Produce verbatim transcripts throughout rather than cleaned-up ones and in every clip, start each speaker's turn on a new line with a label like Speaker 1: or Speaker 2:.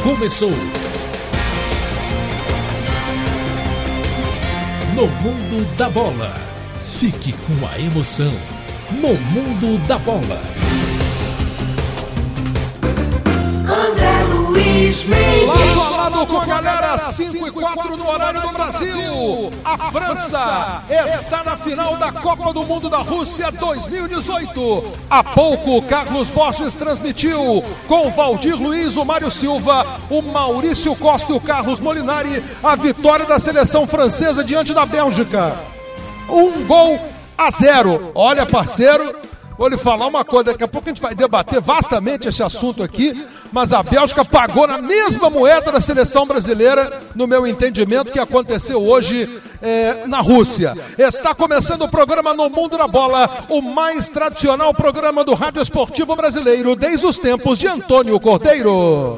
Speaker 1: começou. No Mundo da Bola. Fique com a emoção. No Mundo da Bola.
Speaker 2: André Luiz Mendes.
Speaker 3: Lado a lado com a galera, cinco e quatro no horário do Brasil. A França está na final da Copa do Mundo da Rússia dois mil e dezoito. Há pouco, Carlos Borges transmitiu com o Valdir Luiz, o Mário Silva, o Maurício Costa e o Carlos Molinari a vitória da seleção francesa diante da Bélgica. Um gol a zero. Olha, parceiro, vou lhe falar uma coisa, daqui a pouco a gente vai debater vastamente esse assunto aqui, mas a Bélgica pagou na mesma moeda da seleção brasileira, no meu entendimento, que aconteceu hoje é, na Rússia. Está começando o programa No Mundo da Bola, o mais tradicional programa do rádio esportivo brasileiro, desde os tempos de Antônio Cordeiro.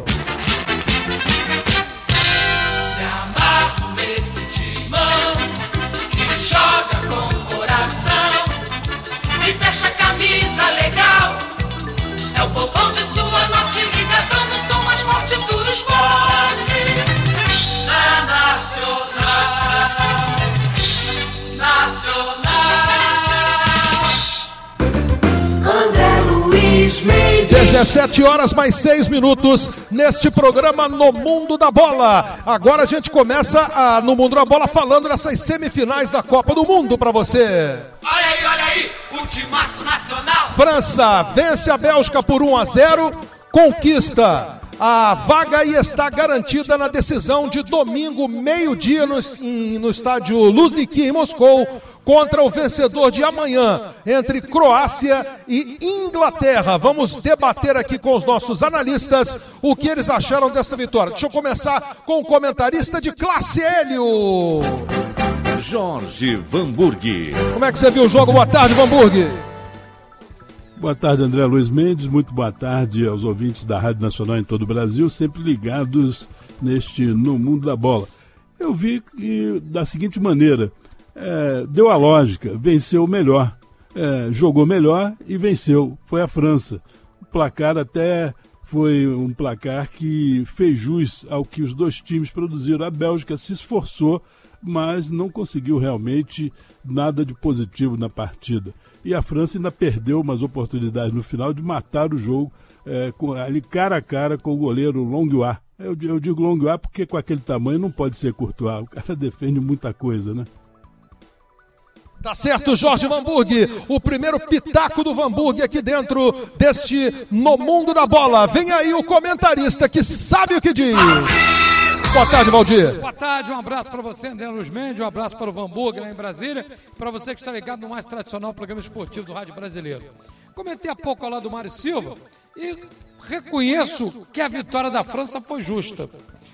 Speaker 4: Camisa legal, é o povão de sua norte ligadão no som mais forte do esporte. É nacional, nacional.
Speaker 2: André Luiz Mendes.
Speaker 3: dezessete horas mais seis minutos neste programa No Mundo da Bola. Agora a gente começa a, no Mundo da Bola falando dessas semifinais da Copa do Mundo para você.
Speaker 4: Olha aí, olha aí, o timaço nacional.
Speaker 3: França vence a Bélgica por um a zero, conquista a vaga e está garantida na decisão de domingo, meio-dia, no, no estádio Luzhniki, em Moscou, contra o vencedor de amanhã, entre Croácia e Inglaterra. Vamos debater aqui com os nossos analistas o que eles acharam dessa vitória. Deixa eu começar com o comentarista de classe, Hélio.
Speaker 5: Jorge Vanburg.
Speaker 3: Como é que você viu o jogo? Boa tarde, Vanburg.
Speaker 6: Boa tarde, André Luiz Mendes. Muito boa tarde aos ouvintes da Rádio Nacional em todo o Brasil, sempre ligados neste No Mundo da Bola. Eu vi que, da seguinte maneira, é, deu a lógica, venceu o melhor, é, jogou melhor e venceu. Foi a França. O placar até foi um placar que fez jus ao que os dois times produziram. A Bélgica se esforçou, mas não conseguiu realmente nada de positivo na partida. E a França ainda perdeu umas oportunidades no final de matar o jogo, é, com, ali cara a cara com o goleiro Longois. Eu, eu digo Longois porque com aquele tamanho não pode ser Courtois, o cara defende muita coisa, né?
Speaker 3: Tá certo, Jorge Vanburg, o primeiro pitaco do Vanburg aqui dentro deste No Mundo da Bola. Vem aí o comentarista que sabe o que diz. Boa tarde, Valdir.
Speaker 7: Boa tarde, um abraço para você, André Luiz Mendes, um abraço para o Vanburg lá em Brasília, para você que está ligado no mais tradicional programa esportivo do rádio brasileiro. Comentei há pouco ao lado do Mário Silva e reconheço que a vitória da França foi justa.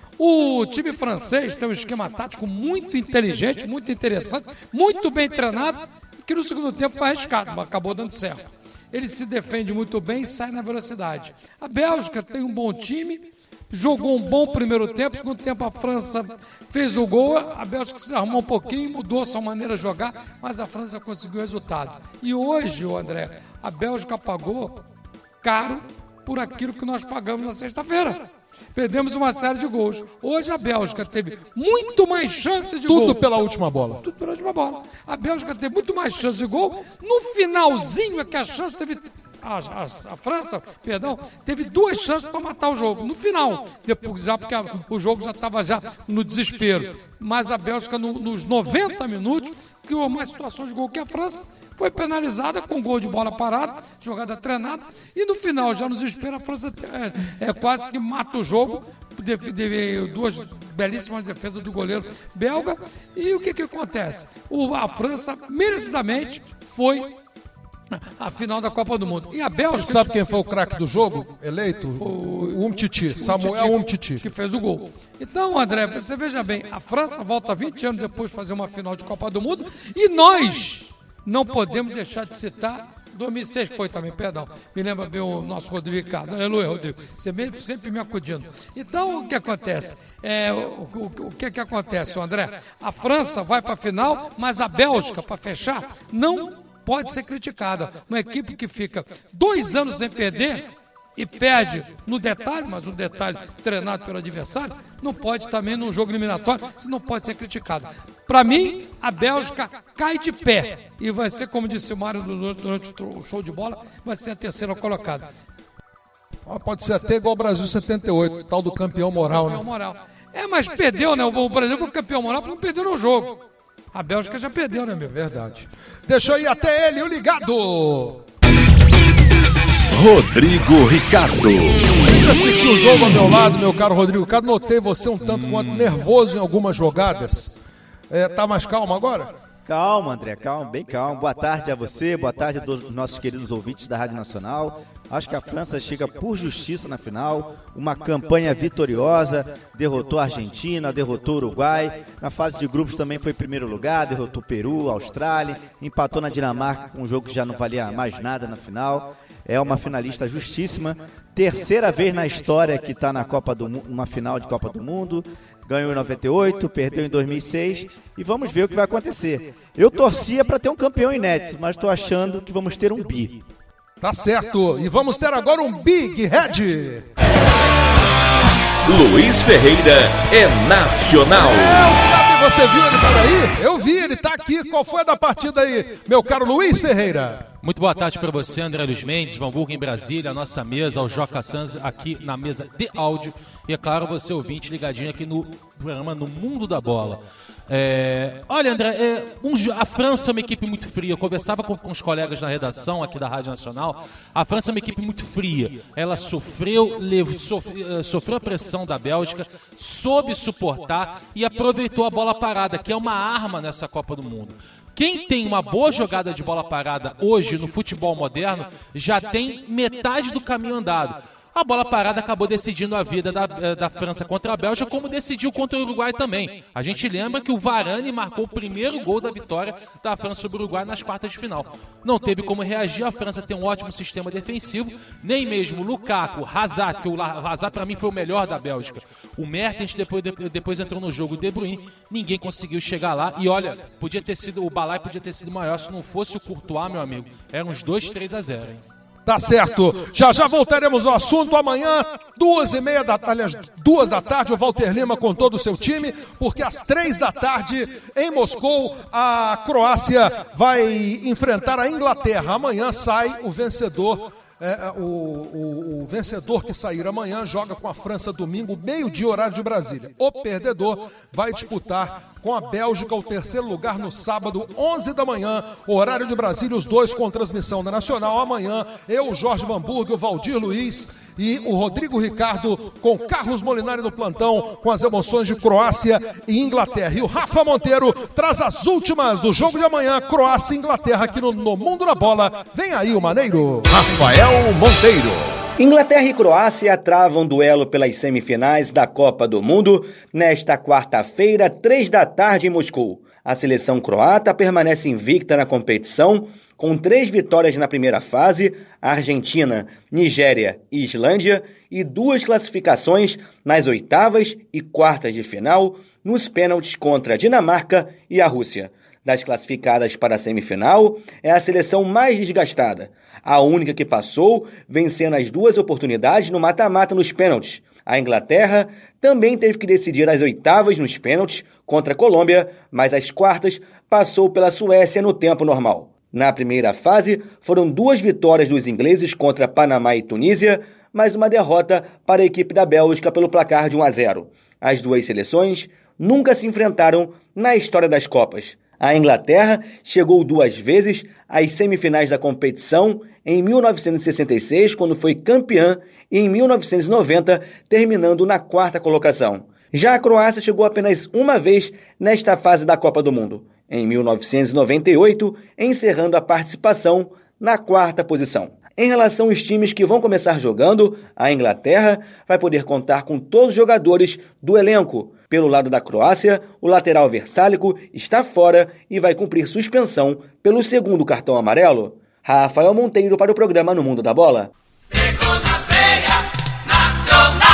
Speaker 7: O time francês tem um esquema tático muito inteligente, muito interessante, muito bem treinado, que no segundo tempo foi arriscado, mas acabou dando certo. Ele se defende muito bem e sai na velocidade. A Bélgica tem um bom time, jogou um bom primeiro tempo, no segundo tempo a França fez o gol, a Bélgica se arrumou um pouquinho, mudou sua maneira de jogar, mas a França conseguiu o resultado. E hoje, André, a Bélgica pagou caro por aquilo que nós pagamos na sexta-feira. Perdemos uma série de gols. Hoje a Bélgica teve muito mais chances de
Speaker 3: Tudo
Speaker 7: gol.
Speaker 3: Tudo pela última bola.
Speaker 7: Tudo pela última bola. A Bélgica teve muito mais chances de gol. No finalzinho é que a chance teve... A, a, a França, perdão, teve duas chances para matar o jogo, no final, depois, já porque a, o jogo já estava já no desespero. Mas a Bélgica, no, nos noventa minutos, criou mais situações de gol que a França, foi penalizada com gol de bola parada, jogada treinada, e no final, já no desespero, a França é, é quase que mata o jogo, de, de, duas belíssimas defesas do goleiro belga, e o que, que acontece? O, a França, merecidamente, foi a final da Copa do Mundo. E a Bélgica...
Speaker 3: Sabe quem foi o craque do jogo eleito? O Umtiti, Samuel Umtiti.
Speaker 7: Que fez o gol. Então, André, você veja bem, a França volta vinte anos depois de fazer uma final de Copa do Mundo e nós não podemos deixar de citar... dois mil e seis foi também, perdão. Me lembra bem o nosso Rodrigo Ricardo. Aleluia, Rodrigo. Você sempre me acudindo. Então, o que acontece? É, o, o, o que, que acontece, André? A França vai para a final, mas a Bélgica, para fechar, não pode ser criticada. Uma equipe que fica dois anos sem perder e perde no detalhe, mas um detalhe treinado pelo adversário, não pode também num jogo eliminatório, isso não pode ser criticado. Para mim, a Bélgica cai de pé e vai ser, como disse o Mário durante o show de bola, vai ser a terceira colocada.
Speaker 3: Ah, pode ser até igual ao Brasil setenta e oito, tal do campeão moral,
Speaker 7: campeão
Speaker 3: né?
Speaker 7: moral. É, mas perdeu, né? O Brasil foi campeão moral porque não perdeu no jogo. A Bélgica já perdeu, né, meu?
Speaker 3: Verdade. Deixa eu ir até ele, o ligado.
Speaker 1: Rodrigo Ricardo.
Speaker 3: Ainda assisti o jogo ao meu lado, meu caro Rodrigo Ricardo. Notei você um tanto quanto nervoso em algumas jogadas. É, tá mais calmo agora?
Speaker 8: Calma, André, calma, bem calmo. Boa tarde a você, boa tarde a todos os nossos queridos ouvintes da Rádio Nacional. Acho que a França chega por justiça na final, uma campanha vitoriosa, derrotou a Argentina, derrotou o Uruguai, na fase de grupos também foi em primeiro lugar, derrotou o Peru, a Austrália, empatou na Dinamarca com um jogo que já não valia mais nada na final. É uma finalista justíssima, terceira vez na história que está na Copa do Mundo, uma final de Copa do Mundo. Ganhou em noventa e oito, perdeu em dois mil e seis e vamos ver o que vai acontecer. Eu torcia para ter um campeão inédito, mas estou achando que vamos ter um bi.
Speaker 3: Tá certo, e vamos ter agora um Big Red.
Speaker 5: Luiz Ferreira é nacional.
Speaker 3: É, você viu ele por aí? Eu vi, ele tá aqui. Qual foi a da partida aí, meu caro Luiz Ferreira?
Speaker 9: Muito boa tarde para você, André Luiz Mendes, Hamburgo em Brasília, a nossa mesa, o Joca Sanz aqui na mesa de áudio. E é claro, você ouvinte ligadinho aqui no programa No Mundo da Bola. É, olha, André, é, um, a França é uma equipe muito fria. Eu conversava com, com os colegas na redação aqui da Rádio Nacional. A França é uma equipe muito fria. Ela sofreu, levou, sofreu, sofreu a pressão da Bélgica, soube suportar e aproveitou a bola parada, que é uma arma nessa Copa do Mundo. Quem tem uma boa jogada de bola parada hoje no futebol moderno já tem metade do caminho andado. A bola parada acabou decidindo a vida da, da França contra a Bélgica, como decidiu contra o Uruguai também. A gente lembra que o Varane marcou o primeiro gol da vitória da França sobre o Uruguai nas quartas de final. Não teve como reagir, a França tem um ótimo sistema defensivo, nem mesmo Lukaku, Hazard, que o Hazard para mim foi o melhor da Bélgica. O Mertens depois, depois entrou no jogo, o De Bruyne, ninguém conseguiu chegar lá. E olha, podia ter sido, o Balai podia ter sido maior se não fosse o Courtois, meu amigo. Eram uns dois, três a zero, hein?
Speaker 3: Tá certo, já já voltaremos ao assunto amanhã, duas e meia da tarde, aliás, duas da tarde, o Walter Lima com todo o seu time, porque às três da tarde, em Moscou, a Croácia vai enfrentar a Inglaterra. Amanhã sai o vencedor, é, o, o, o vencedor que sair amanhã joga com a França domingo, meio-dia, horário de Brasília. O perdedor vai disputar com a Bélgica o terceiro lugar no sábado, onze da manhã, horário de Brasília, os dois com transmissão da Nacional. Amanhã, eu, Jorge Vanburg, o Valdir Luiz e o Rodrigo Ricardo com Carlos Molinari no plantão, com as emoções de Croácia e Inglaterra. E o Rafa Monteiro traz as últimas do jogo de amanhã, Croácia e Inglaterra, aqui no, no Mundo da Bola. Vem aí o Maneiro.
Speaker 5: Rafael Monteiro.
Speaker 10: Inglaterra e Croácia travam duelo pelas semifinais da Copa do Mundo nesta quarta-feira, três da tarde em Moscou. A seleção croata permanece invicta na competição, com três vitórias na primeira fase, Argentina, Nigéria e Islândia, e duas classificações nas oitavas e quartas de final, nos pênaltis contra a Dinamarca e a Rússia. Das classificadas para a semifinal, é a seleção mais desgastada, a única que passou, vencendo as duas oportunidades no mata-mata nos pênaltis. A Inglaterra também teve que decidir as oitavas nos pênaltis contra a Colômbia, mas as quartas passou pela Suécia no tempo normal. Na primeira fase, foram duas vitórias dos ingleses contra Panamá e Tunísia, mas uma derrota para a equipe da Bélgica pelo placar de um a zero. As duas seleções nunca se enfrentaram na história das Copas. A Inglaterra chegou duas vezes às semifinais da competição, em mil novecentos e sessenta e seis, quando foi campeã, e em mil novecentos e noventa, terminando na quarta colocação. Já a Croácia chegou apenas uma vez nesta fase da Copa do Mundo, em mil novecentos e noventa e oito, encerrando a participação na quarta posição. Em relação aos times que vão começar jogando, a Inglaterra vai poder contar com todos os jogadores do elenco. Pelo lado da Croácia, o lateral Versálico está fora e vai cumprir suspensão pelo segundo cartão amarelo. Rafael Monteiro para o programa No Mundo da Bola.
Speaker 4: Pegou na veia, Nacional,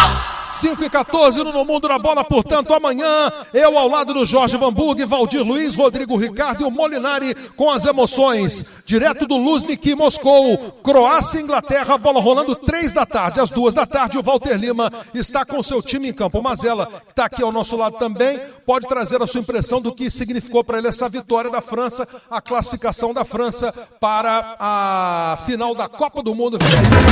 Speaker 3: cinco e quatorze no Mundo da Bola, portanto, amanhã, eu ao lado do Jorge Vanburg, Valdir Luiz, Rodrigo Ricardo e o Molinari com as emoções. Direto do Luzhniki, Moscou, Croácia e Inglaterra, bola rolando três da tarde. Às duas da tarde, o Walter Lima está com seu time em campo. O Mazella, que está aqui ao nosso lado também, pode trazer a sua impressão do que significou para ele essa vitória da França, a classificação da França para a final da Copa do Mundo.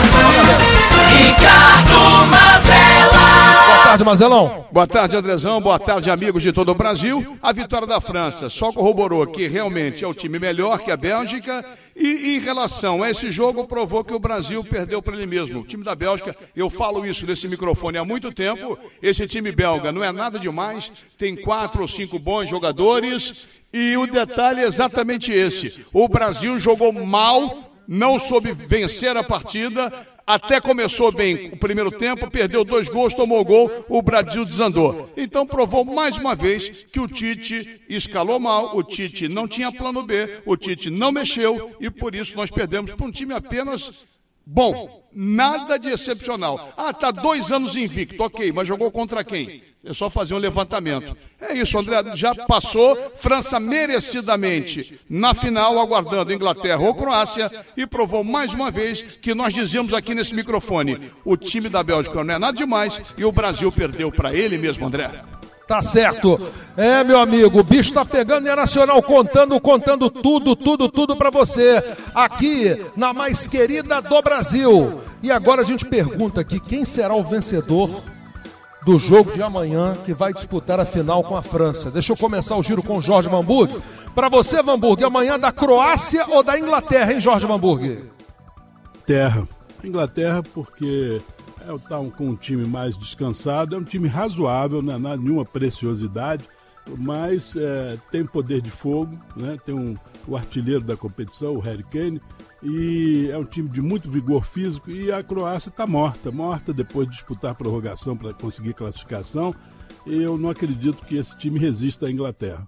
Speaker 2: Ricardo Mazella.
Speaker 3: Boa tarde, Mazelão.
Speaker 11: Boa tarde, Andrezão. Boa tarde, amigos de todo o Brasil. A vitória da França só corroborou que realmente é o time melhor que a Bélgica. E em relação a esse jogo, provou que o Brasil perdeu para ele mesmo. O time da Bélgica, eu falo isso nesse microfone há muito tempo, esse time belga não é nada demais, tem quatro ou cinco bons jogadores, e o detalhe é exatamente esse. O Brasil jogou mal, não soube vencer a partida, até começou bem o primeiro tempo, perdeu dois gols, tomou gol, o Brasil desandou. Então provou mais uma vez que o Tite escalou mal, o Tite não tinha plano B, o Tite não mexeu e por isso nós perdemos para um time apenas bom, nada de excepcional. Ah, tá dois anos invicto, ok, mas jogou contra quem? É só fazer um levantamento. É isso, André, já passou, França merecidamente na final, aguardando Inglaterra ou Croácia, e provou mais uma vez que nós dizíamos aqui nesse microfone, o time da Bélgica não é nada demais e o Brasil perdeu para ele mesmo, André.
Speaker 3: Tá certo. É, meu amigo, o bicho tá pegando e é Nacional contando, contando tudo, tudo, tudo pra você. Aqui, na mais querida do Brasil. E agora a gente pergunta aqui, quem será o vencedor do jogo de amanhã que vai disputar a final com a França? Deixa eu começar o giro com o Jorge Vanburg. Pra você, Vanburg, amanhã da Croácia ou da Inglaterra, hein, Jorge Vanburg?
Speaker 6: Terra. Inglaterra, porque... está com um time mais descansado, é um time razoável, não é nada, nenhuma preciosidade, mas é, tem poder de fogo, né? Tem um, o artilheiro da competição, o Harry Kane, e é um time de muito vigor físico, e a Croácia está morta, morta depois de disputar a prorrogação para conseguir classificação, e eu não acredito que esse time resista à Inglaterra.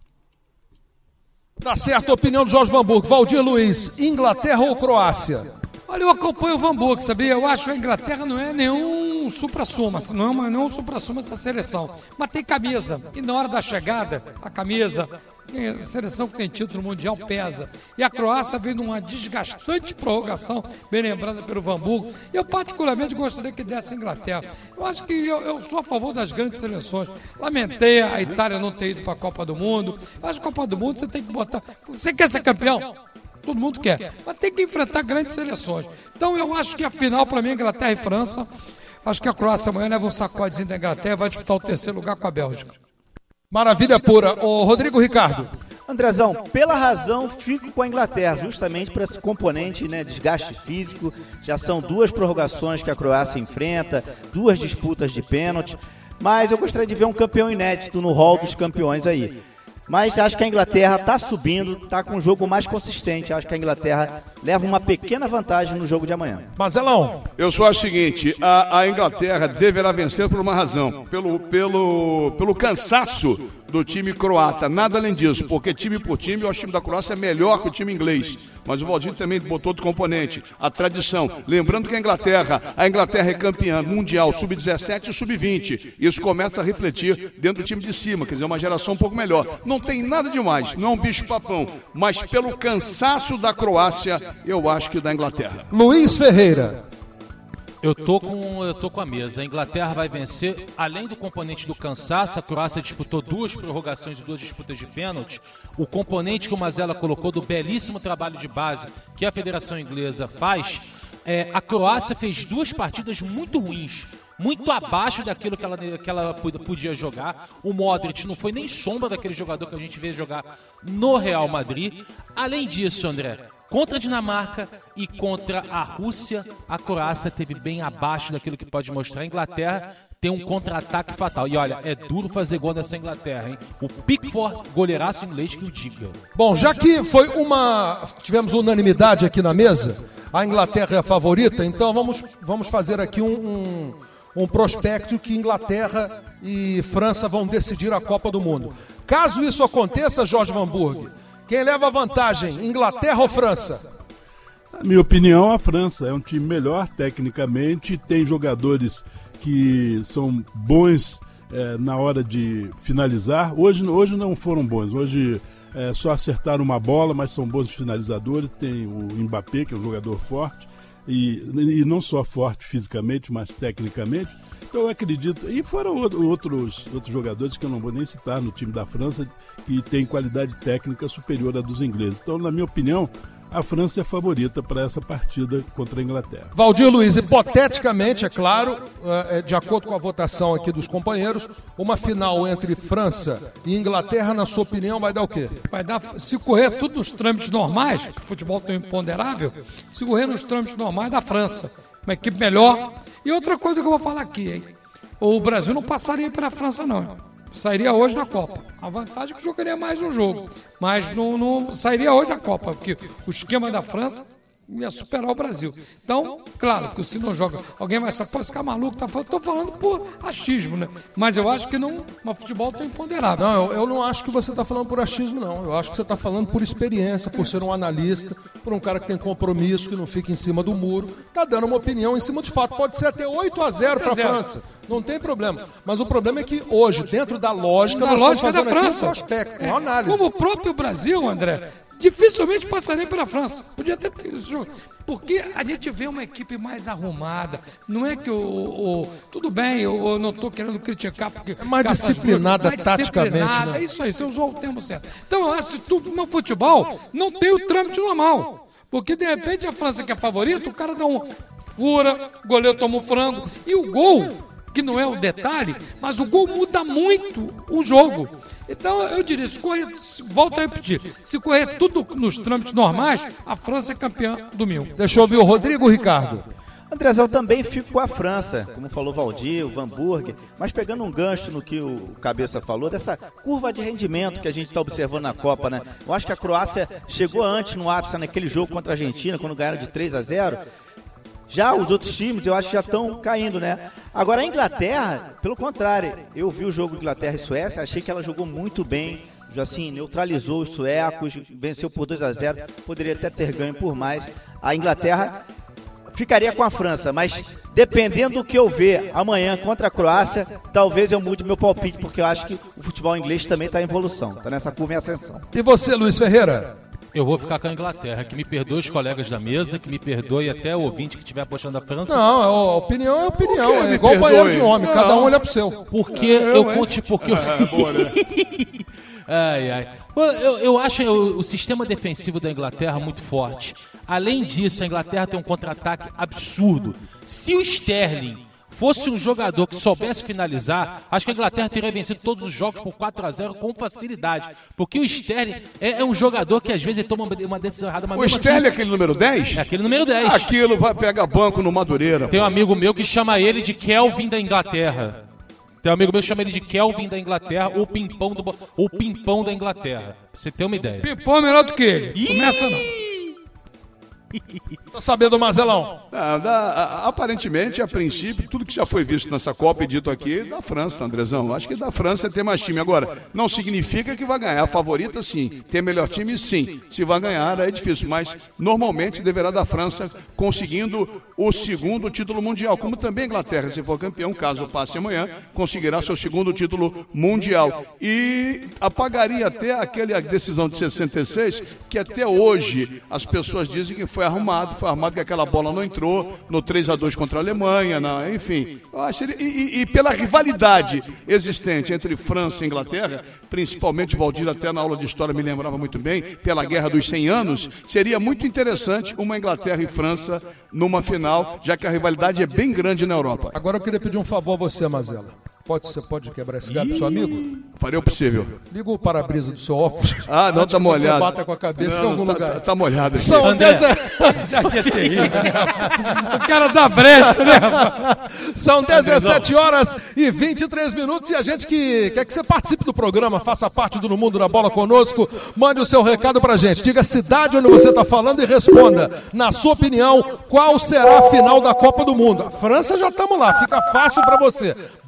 Speaker 3: Tá certo a opinião do Jorge Vanburg. Valdir Luiz, Inglaterra ou Croácia?
Speaker 7: Olha, eu acompanho o Vanburg, sabia? Eu acho que a Inglaterra não é nenhum supra-suma, não é uma, não é um supra-suma essa seleção. Mas tem camisa, e na hora da chegada, a camisa, a seleção que tem título mundial pesa. E a Croácia vem numa desgastante prorrogação, bem lembrada pelo Vanburg. Eu particularmente gostaria que desse a Inglaterra. Eu acho que eu, eu sou a favor das grandes seleções. Lamentei a Itália não ter ido para a Copa do Mundo. Eu acho que a Copa do Mundo você tem que botar... Você quer ser campeão? Todo mundo quer, mas tem que enfrentar grandes seleções. Então eu acho que a final para mim é Inglaterra e França. Acho que a Croácia amanhã leva um sacodezinho da Inglaterra e vai disputar o terceiro lugar com a Bélgica.
Speaker 3: Maravilha pura. Ô, Rodrigo Ricardo.
Speaker 8: Andrezão, pela razão, fico com a Inglaterra, justamente para esse componente, né, desgaste físico. Já são duas prorrogações que a Croácia enfrenta, duas disputas de pênalti, mas eu gostaria de ver um campeão inédito no hall dos campeões aí. Mas acho que a Inglaterra está subindo, está com um jogo mais consistente. Acho que a Inglaterra leva uma pequena vantagem no jogo de amanhã.
Speaker 3: Mazelão.
Speaker 11: Eu só acho o seguinte, a, a Inglaterra deverá vencer por uma razão, pelo, pelo, pelo cansaço do time croata, nada além disso, porque time por time, eu acho que o time da Croácia é melhor que o time inglês, mas o Valdir também botou outro componente, a tradição, lembrando que a Inglaterra, a Inglaterra é campeã mundial sub dezessete e sub vinte, isso começa a refletir dentro do time de cima, quer dizer, uma geração um pouco melhor, não tem nada demais, não é um bicho papão, mas pelo cansaço da Croácia, eu acho que da Inglaterra.
Speaker 3: Luiz Ferreira.
Speaker 9: Eu tô com, eu tô com a mesa. A Inglaterra vai vencer, além do componente do cansaço, a Croácia disputou duas prorrogações e duas disputas de pênalti. O componente que o Mazella colocou do belíssimo trabalho de base que a Federação Inglesa faz, é, a Croácia fez duas partidas muito ruins, muito abaixo daquilo que ela, que ela podia jogar. O Modric não foi nem sombra daquele jogador que a gente vê jogar no Real Madrid. Além disso, André, contra a Dinamarca e contra a Rússia, a Croácia teve bem abaixo daquilo que pode mostrar. A Inglaterra tem um contra-ataque fatal. E olha, é duro fazer gol nessa Inglaterra, hein? O Pickford, goleiraço inglês, que o diga.
Speaker 3: Bom, já que foi uma... tivemos unanimidade aqui na mesa, a Inglaterra é a favorita, então vamos, vamos fazer aqui um, um, um prospecto que Inglaterra e França vão decidir a Copa do Mundo. Caso isso aconteça, Jorge Vanburg, quem leva a vantagem, Inglaterra ou França?
Speaker 6: Na minha opinião, a França é um time melhor tecnicamente, tem jogadores que são bons é, na hora de finalizar. Hoje, hoje não foram bons, hoje é, só acertaram uma bola, mas são bons finalizadores. Tem o Mbappé, que é um jogador forte, e, e não só forte fisicamente, mas tecnicamente. Então eu acredito, e foram outros, outros jogadores que eu não vou nem citar no time da França, que tem qualidade técnica superior à dos ingleses. Então, na minha opinião, a França é a favorita para essa partida contra a Inglaterra.
Speaker 3: Valdir Luiz, hipoteticamente, é claro, de acordo com a votação aqui dos companheiros, uma final entre França e Inglaterra, na sua opinião, vai dar o quê?
Speaker 7: Vai dar, se correr tudo nos trâmites normais, que o futebol tem imponderável, se correr nos trâmites normais da França, uma equipe melhor. E outra coisa que eu vou falar aqui, hein? O Brasil não passaria pela França, não. Sairia hoje da Copa. A vantagem é que jogaria mais um jogo. Mas não, não sairia hoje da Copa, porque o esquema da França ia superar o Brasil. Então, claro que se não joga, alguém vai saber, pode ficar maluco, tá falando, tô falando por achismo, né? Mas eu acho que não, o futebol tem imponderável.
Speaker 3: Não, eu, eu não acho que você está falando por achismo, não. Eu acho que você está falando por experiência, por ser um analista, por um cara que tem compromisso, que não fica em cima do muro, tá dando uma opinião em cima de fato. Pode ser até oito a zero para a França. Não tem problema. Mas o problema é que hoje, dentro da lógica,
Speaker 7: da
Speaker 3: nós
Speaker 7: lógica
Speaker 3: estamos
Speaker 7: da
Speaker 3: fazendo
Speaker 7: França,
Speaker 3: aqui um prospecto, uma análise.
Speaker 7: Como o próprio Brasil, André, dificilmente passaria pela França. Podia ter esse jogo. Porque a gente vê uma equipe mais arrumada. Não é que o... o tudo bem, eu, eu não estou querendo criticar. Porque
Speaker 3: é mais disciplinada
Speaker 7: mais
Speaker 3: taticamente.
Speaker 7: Disciplinada, né? É isso aí, você usou o termo certo. Então eu acho que tudo no futebol não tem o trâmite normal. Porque de repente a França, que é favorita, o cara dá um fura, o goleiro toma um frango. E o gol, que não é o detalhe, mas o gol muda muito o jogo. Então eu diria, se correr, volto a repetir, se correr tudo nos trâmites normais, a França é campeã domingo.
Speaker 3: Deixa eu ouvir o Rodrigo, Ricardo.
Speaker 8: Andrezão, também fico com a França, como falou Valdir, o Van Burg, mas pegando um gancho no que o Cabeça falou, dessa curva de rendimento que a gente está observando na Copa, né? Eu acho que a Croácia chegou antes no ápice naquele jogo contra a Argentina, quando ganharam de três a zero. Já os outros times, eu acho que já estão caindo, né? Agora a Inglaterra, pelo contrário, eu vi o jogo Inglaterra e Suécia, achei que ela jogou muito bem, já assim, neutralizou os suecos, venceu por dois a zero, poderia até ter ganho por mais. A Inglaterra ficaria com a França, mas dependendo do que eu ver amanhã contra a Croácia, talvez eu mude meu palpite, porque eu acho que o futebol inglês também está em evolução, está nessa curva em ascensão.
Speaker 3: E você, Luiz Ferreira?
Speaker 9: Eu vou ficar com a Inglaterra, que me perdoe os colegas da mesa, que me perdoe até o ouvinte que estiver apostando a França.
Speaker 3: Não, a opinião é opinião, é igual o banheiro de homem, não. Cada um olha pro seu.
Speaker 9: Porque eu, eu conte, porque eu...
Speaker 11: É, boa, né?
Speaker 9: Ai, ai. Eu, eu acho o, o sistema defensivo da Inglaterra muito forte. Além disso, a Inglaterra tem um contra-ataque absurdo. Se o Sterling fosse um jogador que soubesse finalizar, acho que a Inglaterra teria vencido todos os jogos por quatro a zero com facilidade. Porque o Sterling é, é um jogador que às vezes toma uma decisão errada. Mas
Speaker 11: o Sterling assim, é aquele número dez?
Speaker 9: É aquele número dez.
Speaker 11: Aquilo vai pegar banco no Madureira.
Speaker 9: Tem um amigo meu que chama ele de Kelvin da Inglaterra. Tem um amigo meu que chama ele de Kelvin da Inglaterra ou Pimpão, do, ou Pimpão da Inglaterra. Pra você ter uma ideia.
Speaker 7: Pimpão é melhor do que ele. Ih! Começa não.
Speaker 3: Tô sabendo, Mazelão.
Speaker 11: Ah, da, aparentemente, a princípio, tudo que já foi visto nessa Copa e dito aqui, da França, Andrezão. Acho que da França tem mais time. Agora, não significa que vai ganhar. A favorita, sim. Tem melhor time, sim. Se vai ganhar, é difícil. Mas, normalmente, deverá da França conseguindo o segundo título mundial. Como também a Inglaterra, se for campeão, caso passe amanhã, conseguirá seu segundo título mundial. E apagaria até aquela decisão de sessenta e seis, que até hoje as pessoas dizem que foi arrumado, foi arrumado que aquela bola não entrou no três a dois contra a Alemanha, na, enfim. Eu acho, e, e, e pela rivalidade existente entre França e Inglaterra, principalmente Valdir até na aula de história me lembrava muito bem, pela Guerra dos cem anos, seria muito interessante uma Inglaterra e França numa final, já que a rivalidade é bem grande na Europa.
Speaker 3: Agora eu queria pedir um favor a você, Mazela. Pode, você pode quebrar esse galho pro seu amigo?
Speaker 11: Farei o possível.
Speaker 3: Liga o para-brisa do seu óculos.
Speaker 11: Ah, não, tá molhado.
Speaker 3: Você bata com a cabeça
Speaker 11: não,
Speaker 3: em algum
Speaker 11: tá,
Speaker 3: lugar.
Speaker 11: Tá, tá molhado aqui.
Speaker 3: São dezessete...
Speaker 7: O cara dá brecha, né?
Speaker 3: São dezessete horas e vinte e três minutos e a gente que quer que você participe do programa, faça parte do No Mundo da Bola conosco, mande o seu recado pra gente. Diga a cidade onde você tá falando e responda, na sua opinião, qual será a final da Copa do Mundo. A França já estamos lá, fica fácil pra você. Basta você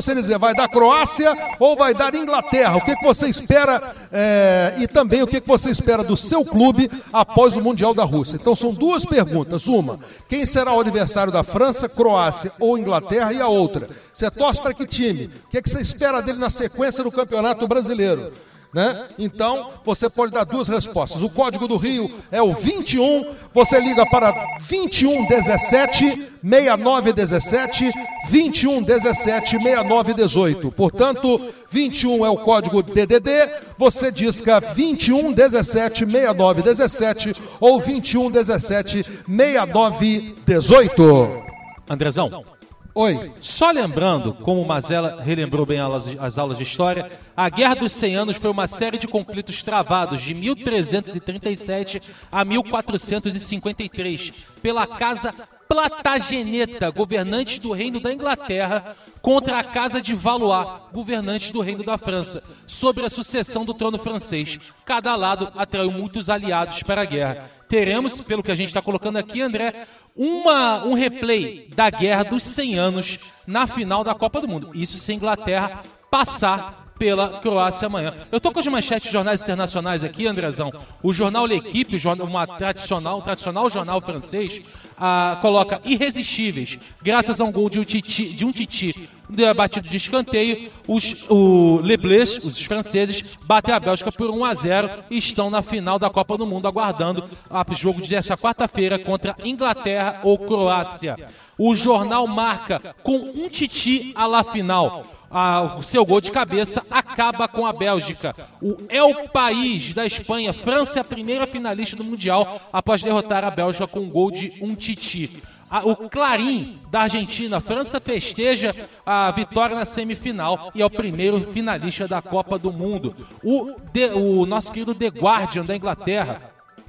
Speaker 3: você dizer, vai dar Croácia ou vai dar Inglaterra? O que, que você espera é, e também o que, que você espera do seu clube após o Mundial da Rússia? Então são duas perguntas. Uma, quem será o adversário da França, Croácia ou Inglaterra? E a outra, você torce para que time? O que, que você espera dele na sequência do Campeonato Brasileiro? Né? Então, você pode dar duas respostas. O código do Rio é o vinte e um, você liga para vinte e um dezessete, sessenta e nove dezessete, vinte e um dezessete, sessenta e nove dezoito. Portanto, vinte e um é o código D D D, você disca vinte e um dezessete, sessenta e nove dezessete ou vinte e um dezessete, sessenta e nove dezoito.
Speaker 9: Andrezão.
Speaker 3: Oi.
Speaker 9: Só lembrando, como o Mazella relembrou bem as aulas de história, a Guerra dos cem Anos foi uma série de conflitos travados de mil trezentos e trinta e sete a mil quatrocentos e cinquenta e três pela Casa Plantageneta, governantes do Reino da Inglaterra, contra a Casa de Valois, governantes do Reino da França, sobre a sucessão do trono francês. Cada lado atraiu muitos aliados para a guerra. Teremos, pelo que a gente está colocando aqui, André, uma, um replay da Guerra dos cem Anos na final da Copa do Mundo. Isso se a Inglaterra passar pela Croácia amanhã. Eu estou com as manchetes de jornais internacionais aqui, Andrezão. O jornal L'Equipe, uma tradicional, um tradicional jornal francês, ah, coloca irresistíveis. Graças a um gol de um Titi, de um titi batido de escanteio, os, o Les Bleus, os franceses, batem a Bélgica por um a zero e estão na final da Copa do Mundo, aguardando o jogo desta quarta-feira contra Inglaterra ou Croácia. O jornal marca com um titi à la final. Ah, o seu gol de cabeça acaba com a Bélgica. O El País da Espanha, França é a primeira finalista do Mundial após derrotar a Bélgica com um gol de um titi. Ah, o Clarim da Argentina, França festeja a vitória na semifinal e é o primeiro finalista da Copa do Mundo. O, The, o nosso querido The Guardian da Inglaterra,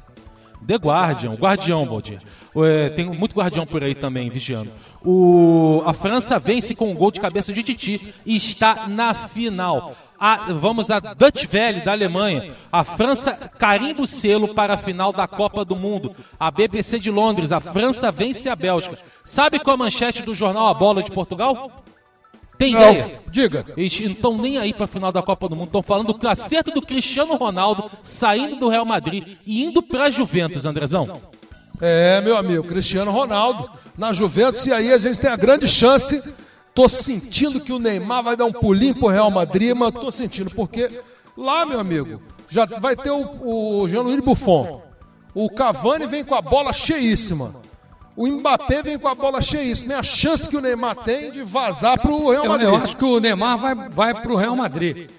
Speaker 9: The Guardian, o Guardião, Valdir. É, tem muito guardião por aí também, vigiando. O, a França vence com um gol de cabeça de Titi e está na final. A, vamos a Dutch Welle, da Alemanha. A França carimba o selo para a final da Copa do Mundo. A B B C de Londres, a França vence a Bélgica. Sabe qual a manchete do jornal A Bola de Portugal? Tem
Speaker 3: Não,
Speaker 9: ideia?
Speaker 3: Diga.
Speaker 9: Eles não estão nem aí para a final da Copa do Mundo. Estão falando do acerto do Cristiano Ronaldo saindo do Real Madrid e indo para a Juventus, Andrezão.
Speaker 3: É, meu amigo, Cristiano Ronaldo na Juventus, e aí a gente tem a grande chance. Tô sentindo que o Neymar vai dar um pulinho pro Real Madrid, mas tô sentindo, porque lá, meu amigo, já vai ter o, o Gianluigi Buffon. O Cavani vem com a bola cheíssima. O Mbappé vem com a bola cheíssima. É a chance que o Neymar tem de vazar pro Real Madrid.
Speaker 7: Eu, eu acho que o Neymar vai, vai pro Real Madrid.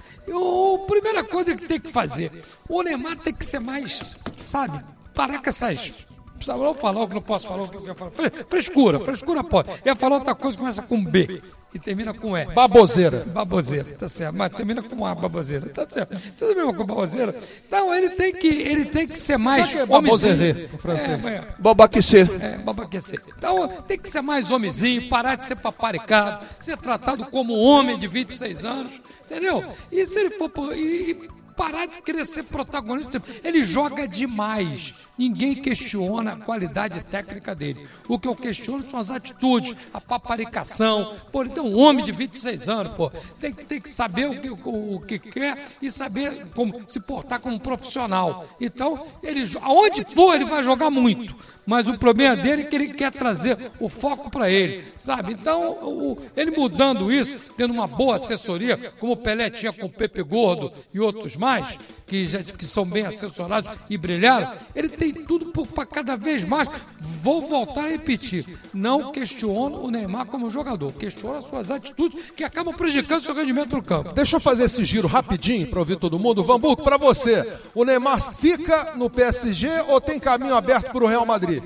Speaker 7: A primeira coisa que tem que fazer, o Neymar tem que ser mais, sabe, parar com essas... Precisava falar o que não posso falar, o que eu quero falar. Frescura, frescura pode. Eu ia falar outra coisa, começa com B e termina com E.
Speaker 3: Baboseira.
Speaker 7: Baboseira, tá certo. Mas termina com A, baboseira, tá certo. Tudo mesmo com baboseira. Então ele tem que, ele tem que ser mais...
Speaker 3: Sabe que é baboseira em francês?
Speaker 7: É, é,
Speaker 11: Babaquecer.
Speaker 7: É, babaquecer. Então tem que ser mais homenzinho, parar de ser paparicado, ser tratado como um homem de vinte e seis anos, entendeu? E se ele for... E, e parar de querer ser protagonista, ele joga demais. Ninguém questiona a qualidade técnica dele. O que eu questiono são as atitudes, a paparicação. Pô, ele tem um homem de vinte e seis anos, pô. Tem, tem que saber o que, o, o que quer e saber como se portar como profissional. Então, ele, aonde for, ele vai jogar muito. Mas o problema dele é que ele quer trazer o foco para ele, sabe? Então, o, ele mudando isso, tendo uma boa assessoria, como o Pelé tinha com o Pepe Gordo e outros mais, que, já, que são bem assessorados e brilharam, ele tem tudo para cada vez mais. Vou voltar a repetir, não questiono o Neymar como jogador, questiono as suas atitudes que acabam prejudicando o seu rendimento no campo.
Speaker 3: Deixa eu fazer esse giro rapidinho para ouvir todo mundo. Vamburgo, para você, o Neymar fica no P S G ou tem caminho aberto para o Real Madrid?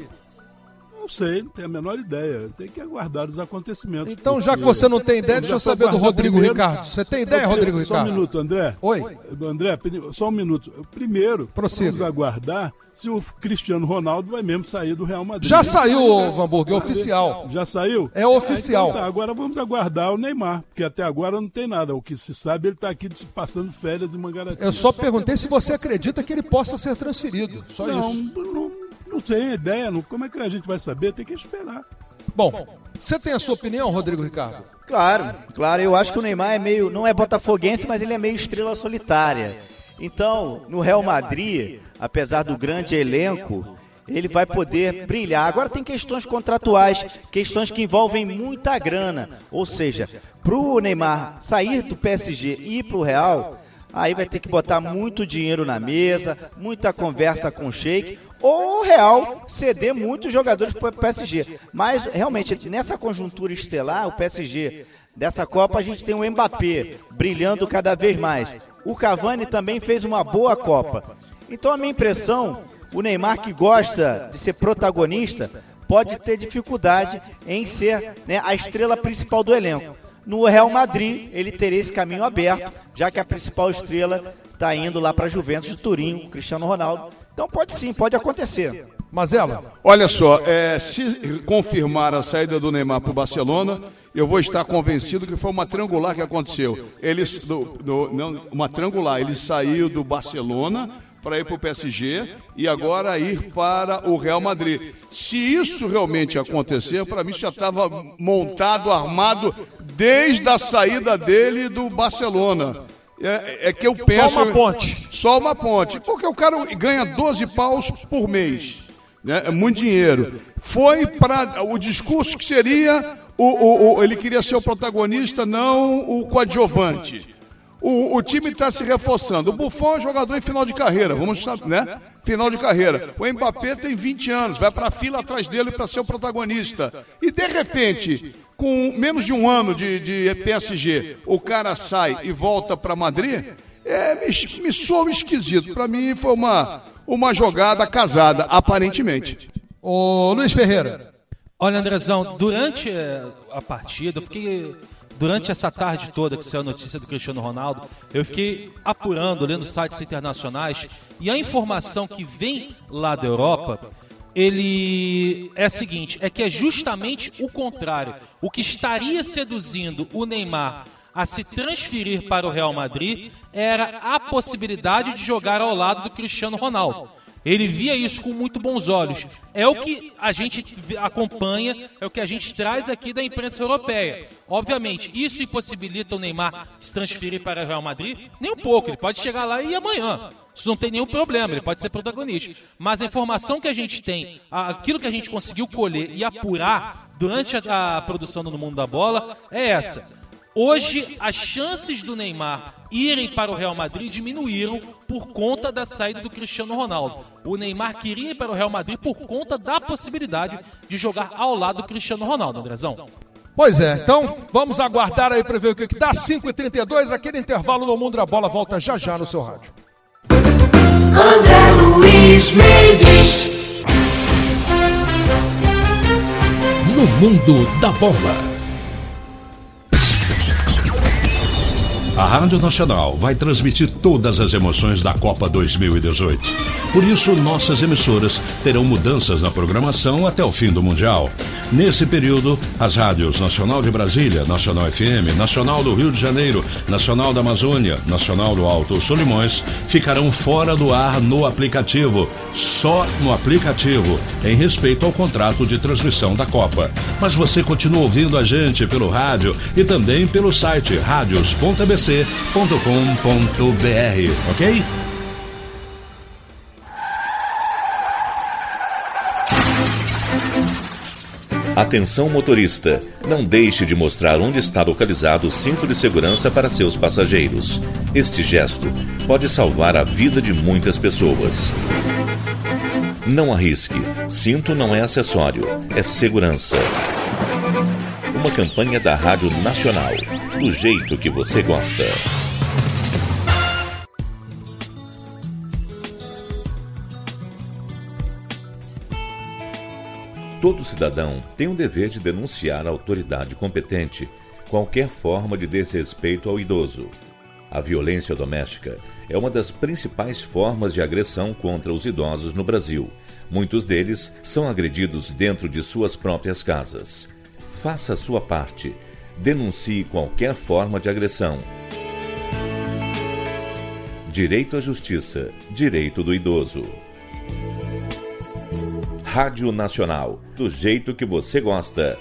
Speaker 6: Não sei, não tenho a menor ideia. Tem que aguardar os acontecimentos.
Speaker 3: Então, já que você não tem ideia, deixa eu saber do Rodrigo Ricardo. Você tem ideia, Rodrigo Ricardo?
Speaker 6: Só um minuto, André.
Speaker 3: Oi.
Speaker 6: André, só um minuto. Primeiro,
Speaker 3: Prossiga.
Speaker 6: Vamos aguardar se o Cristiano Ronaldo vai mesmo sair do Real Madrid.
Speaker 3: Já saiu, Vamburgo, é oficial.
Speaker 6: Já saiu?
Speaker 3: É oficial.
Speaker 6: Ah, então tá, agora vamos aguardar o Neymar, porque até agora não tem nada. O que se sabe, ele está aqui passando férias em Mangaratiba.
Speaker 3: Eu só perguntei se você acredita que ele possa ser transferido. Só
Speaker 6: não,
Speaker 3: isso.
Speaker 6: Não, não, não tenho ideia. Não, como é que a gente vai saber? Tem que esperar.
Speaker 3: Bom, você tem a sua opinião, Rodrigo Ricardo?
Speaker 8: Claro, claro. Eu acho que o Neymar é meio, não é botafoguense, mas ele é meio estrela solitária. Então, no Real Madrid, apesar do grande elenco, ele vai poder brilhar. Agora tem questões contratuais, questões que envolvem muita grana. Ou seja, para o Neymar sair do P S G e ir para o Real, aí vai ter que botar muito dinheiro na mesa, muita conversa com o Sheik, ou o Real ceder muitos jogadores para o P S G. Mas, realmente, nessa conjuntura estelar, o P S G, dessa Copa, a gente tem o Mbappé brilhando cada vez mais. O Cavani também fez uma boa Copa. Então, a minha impressão, o Neymar, que gosta de ser protagonista, pode ter dificuldade em ser, né, a estrela principal do elenco. No Real Madrid, ele teria esse caminho aberto, já que a principal estrela está indo lá para a Juventus de Turim, o Cristiano Ronaldo. Então pode sim, pode acontecer.
Speaker 3: Mazella?
Speaker 11: Olha só, é, se confirmar a saída do Neymar para o Barcelona, eu vou estar convencido que foi uma triangular que aconteceu. Ele, do, do, não, uma triangular, ele saiu do Barcelona para ir para o P S G e agora ir para o Real Madrid. Se isso realmente acontecer, para mim já estava montado, armado desde a saída dele do Barcelona. É, é que eu penso...
Speaker 3: Só uma ponte.
Speaker 11: Só uma ponte. Porque o cara ganha doze paus por mês. Né? É muito dinheiro. Foi para o discurso que seria... O, o, o, ele queria ser o protagonista, não o coadjuvante. O, o time está se reforçando. O Buffon é jogador em final de carreira, vamos, né? Final de carreira. O Mbappé tem vinte anos, vai para a fila atrás dele para ser o protagonista. E de repente, com menos de um ano de, de P S G, o cara sai e volta para Madrid, é, me, me soa esquisito. Para mim foi uma, uma jogada casada, aparentemente.
Speaker 3: Ô Luiz Ferreira.
Speaker 9: Olha, Andrezão, durante a partida, eu fiquei... Durante essa tarde toda que saiu a notícia do Cristiano Ronaldo, eu fiquei apurando, lendo sites internacionais, e a informação que vem lá da Europa, ele é a seguinte, é que é justamente o contrário. O que estaria seduzindo o Neymar a se transferir para o Real Madrid era a possibilidade de jogar ao lado do Cristiano Ronaldo. Ele via isso com muito bons olhos. É o que a gente acompanha, é o que a gente traz aqui da imprensa europeia. Obviamente, isso impossibilita o Neymar se transferir para o Real Madrid? Nem um pouco, ele pode chegar lá e ir amanhã. Isso não tem nenhum problema, ele pode ser protagonista. Mas a informação que a gente tem, aquilo que a gente conseguiu colher e apurar durante a, a produção do No Mundo da Bola é essa. Hoje, as chances do Neymar irem para o Real Madrid diminuíram por conta da saída do Cristiano Ronaldo. O Neymar queria ir para o Real Madrid por conta da possibilidade de jogar ao lado do Cristiano Ronaldo, Andrezão.
Speaker 3: Pois é, então vamos aguardar aí para ver o que, que dá. cinco e trinta e dois, aquele intervalo no Mundo da Bola volta já já no seu rádio.
Speaker 2: André Luiz Mendes.
Speaker 1: No Mundo da Bola.
Speaker 12: A Rádio Nacional vai transmitir todas as emoções da Copa dois mil e dezoito. Por isso, nossas emissoras terão mudanças na programação até o fim do Mundial. Nesse período, as rádios Nacional de Brasília, Nacional F M, Nacional do Rio de Janeiro, Nacional da Amazônia, Nacional do Alto Solimões ficarão fora do ar no aplicativo. Só no aplicativo, em respeito ao contrato de transmissão da Copa. Mas você continua ouvindo a gente pelo rádio e também pelo site radios ponto a b c ponto com ponto b r, ok?
Speaker 5: Atenção motorista, não deixe de mostrar onde está localizado o cinto de segurança para seus passageiros. Este gesto pode salvar a vida de muitas pessoas. Não arrisque, cinto não é acessório, é segurança. Uma campanha da Rádio Nacional, do jeito que você gosta. Todo cidadão tem o dever de denunciar à autoridade competente qualquer forma de desrespeito ao idoso. A violência doméstica é uma das principais formas de agressão contra os idosos no Brasil. Muitos deles são agredidos dentro de suas próprias casas. Faça a sua parte. Denuncie qualquer forma de agressão. Direito à justiça. Direito do idoso. Rádio Nacional, do jeito que você gosta.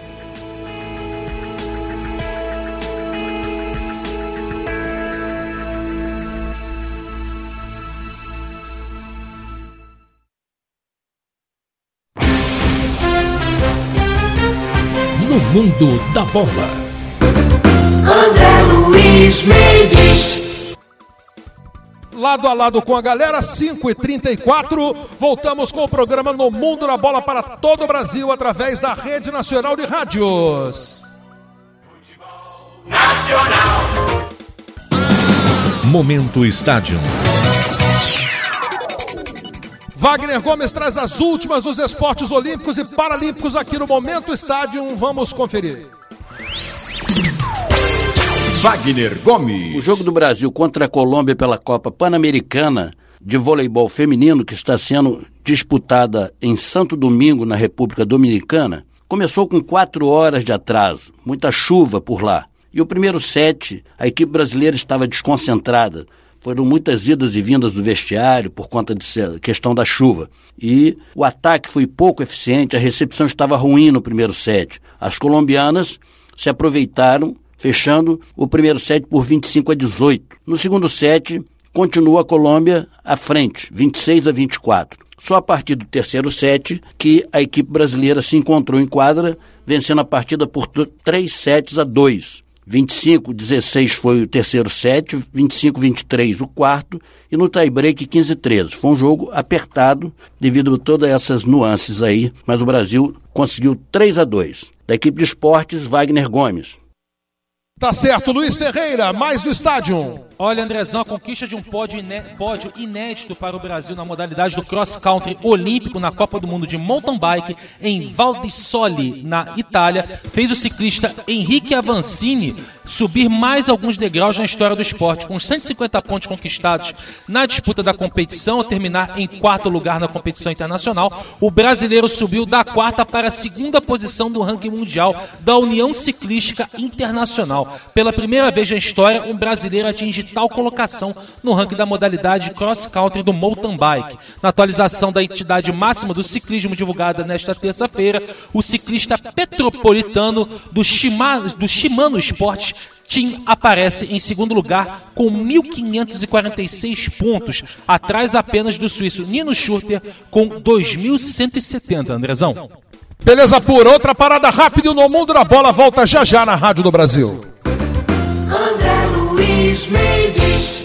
Speaker 1: No mundo da bola,
Speaker 2: André Luiz Mendes.
Speaker 3: Lado a lado com a galera, cinco e trinta e quatro, voltamos com o programa No Mundo da Bola para todo o Brasil, através da Rede Nacional de Rádios.
Speaker 2: Nacional.
Speaker 5: Momento Estádio.
Speaker 3: Wagner Gomes traz as últimas dos esportes olímpicos e paralímpicos aqui no Momento Estádio. Vamos conferir.
Speaker 13: Wagner Gomes. O jogo do Brasil contra a Colômbia pela Copa Pan-Americana de Voleibol Feminino, que está sendo disputada em Santo Domingo, na República Dominicana, começou com quatro horas de atraso, muita chuva por lá. E o primeiro set, a equipe brasileira estava desconcentrada. Foram muitas idas e vindas do vestiário por conta da questão da chuva. E o ataque foi pouco eficiente, a recepção estava ruim no primeiro set. As colombianas se aproveitaram, fechando o primeiro set por vinte e cinco a dezoito. No segundo set, continua a Colômbia à frente, vinte e seis a vinte e quatro. Só a partir do terceiro set que a equipe brasileira se encontrou em quadra, vencendo a partida por três sets a dois. vinte e cinco a dezesseis foi o terceiro set, vinte e cinco a vinte e três o quarto, e no tie-break quinze a treze. Foi um jogo apertado devido a todas essas nuances aí, mas o Brasil conseguiu três a dois. Da equipe de esportes, Wagner Gomes.
Speaker 3: Tá certo, Luiz Ferreira, mais do estádio.
Speaker 9: Olha, Andrezão, a conquista de um pódio, iné pódio inédito para o Brasil na modalidade do cross-country olímpico na Copa do Mundo de Mountain Bike em Val di Sole, na Itália, fez o ciclista Henrique Avancini subir mais alguns degraus na história do esporte. Com cento e cinquenta pontos conquistados na disputa da competição, ao terminar em quarto lugar na competição internacional, o brasileiro subiu da quarta para a segunda posição do ranking mundial da União Ciclística Internacional. Pela primeira vez na história, um brasileiro atinge tal colocação no ranking da modalidade cross-country do mountain bike. Na atualização da entidade máxima do ciclismo divulgada nesta terça-feira, o ciclista petropolitano do, Shima, do Shimano Sports Team aparece em segundo lugar com mil quinhentos e quarenta e seis pontos, atrás apenas do suíço Nino Schurter com dois mil cento e setenta, Andrezão.
Speaker 3: Beleza pura, outra parada rápida no Mundo da Bola, volta já já na Rádio do Brasil.
Speaker 2: André Luiz Mendes.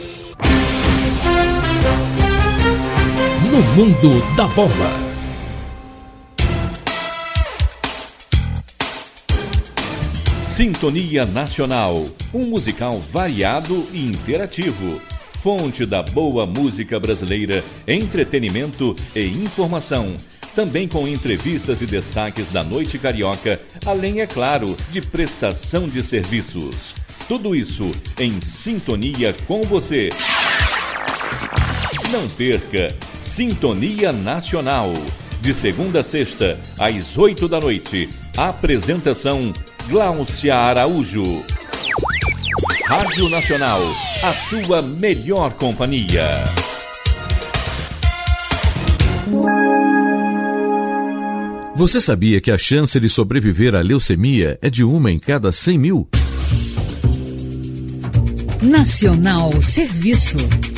Speaker 1: No Mundo da Bola.
Speaker 5: Sintonia Nacional, um musical variado e interativo. Fonte da boa música brasileira, entretenimento e informação. Também com entrevistas e destaques da noite carioca, além, é claro, de prestação de serviços. Tudo isso em sintonia com você. Não perca Sintonia Nacional, de segunda a sexta, às oito da noite. Apresentação Gláucia Araújo. Rádio Nacional, a sua melhor companhia.
Speaker 14: Você sabia que a chance de sobreviver à leucemia é de uma em cada cem mil?
Speaker 15: Nacional Serviço.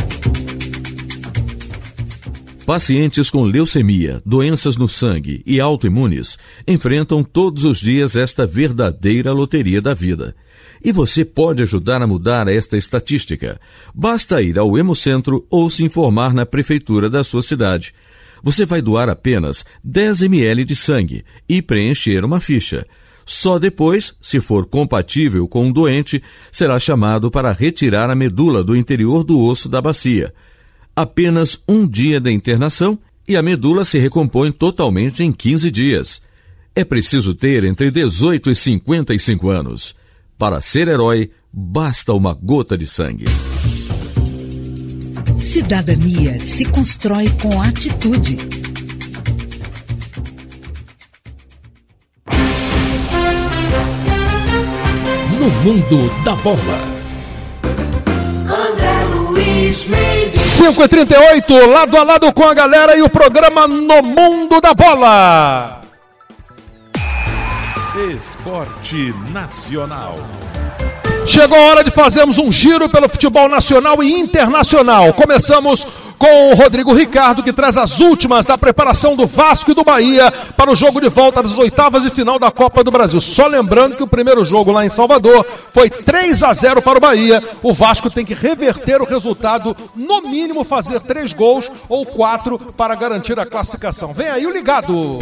Speaker 14: Pacientes com leucemia, doenças no sangue e autoimunes enfrentam todos os dias esta verdadeira loteria da vida. E você pode ajudar a mudar esta estatística. Basta ir ao Hemocentro ou se informar na prefeitura da sua cidade. Você vai doar apenas dez mililitros de sangue e preencher uma ficha. Só depois, se for compatível com o doente, será chamado para retirar a medula do interior do osso da bacia. Apenas um dia da internação e a medula se recompõe totalmente em quinze dias. É preciso ter entre dezoito e cinquenta e cinco anos. Para ser herói, basta uma gota de sangue.
Speaker 15: Cidadania se constrói com atitude.
Speaker 1: No Mundo da Bola.
Speaker 2: André Luiz Luiz Mendes.
Speaker 3: cinco e trinta e oito, lado a lado com a galera e o programa No Mundo da Bola.
Speaker 1: Esporte Nacional.
Speaker 3: Chegou a hora de fazermos um giro pelo futebol nacional e internacional. Começamos com o Rodrigo Ricardo, que traz as últimas da preparação do Vasco e do Bahia para o jogo de volta das oitavas de final da Copa do Brasil. Só lembrando que o primeiro jogo lá em Salvador foi três a zero para o Bahia. O Vasco tem que reverter o resultado, no mínimo fazer três gols ou quatro para garantir a classificação. Vem aí o ligado.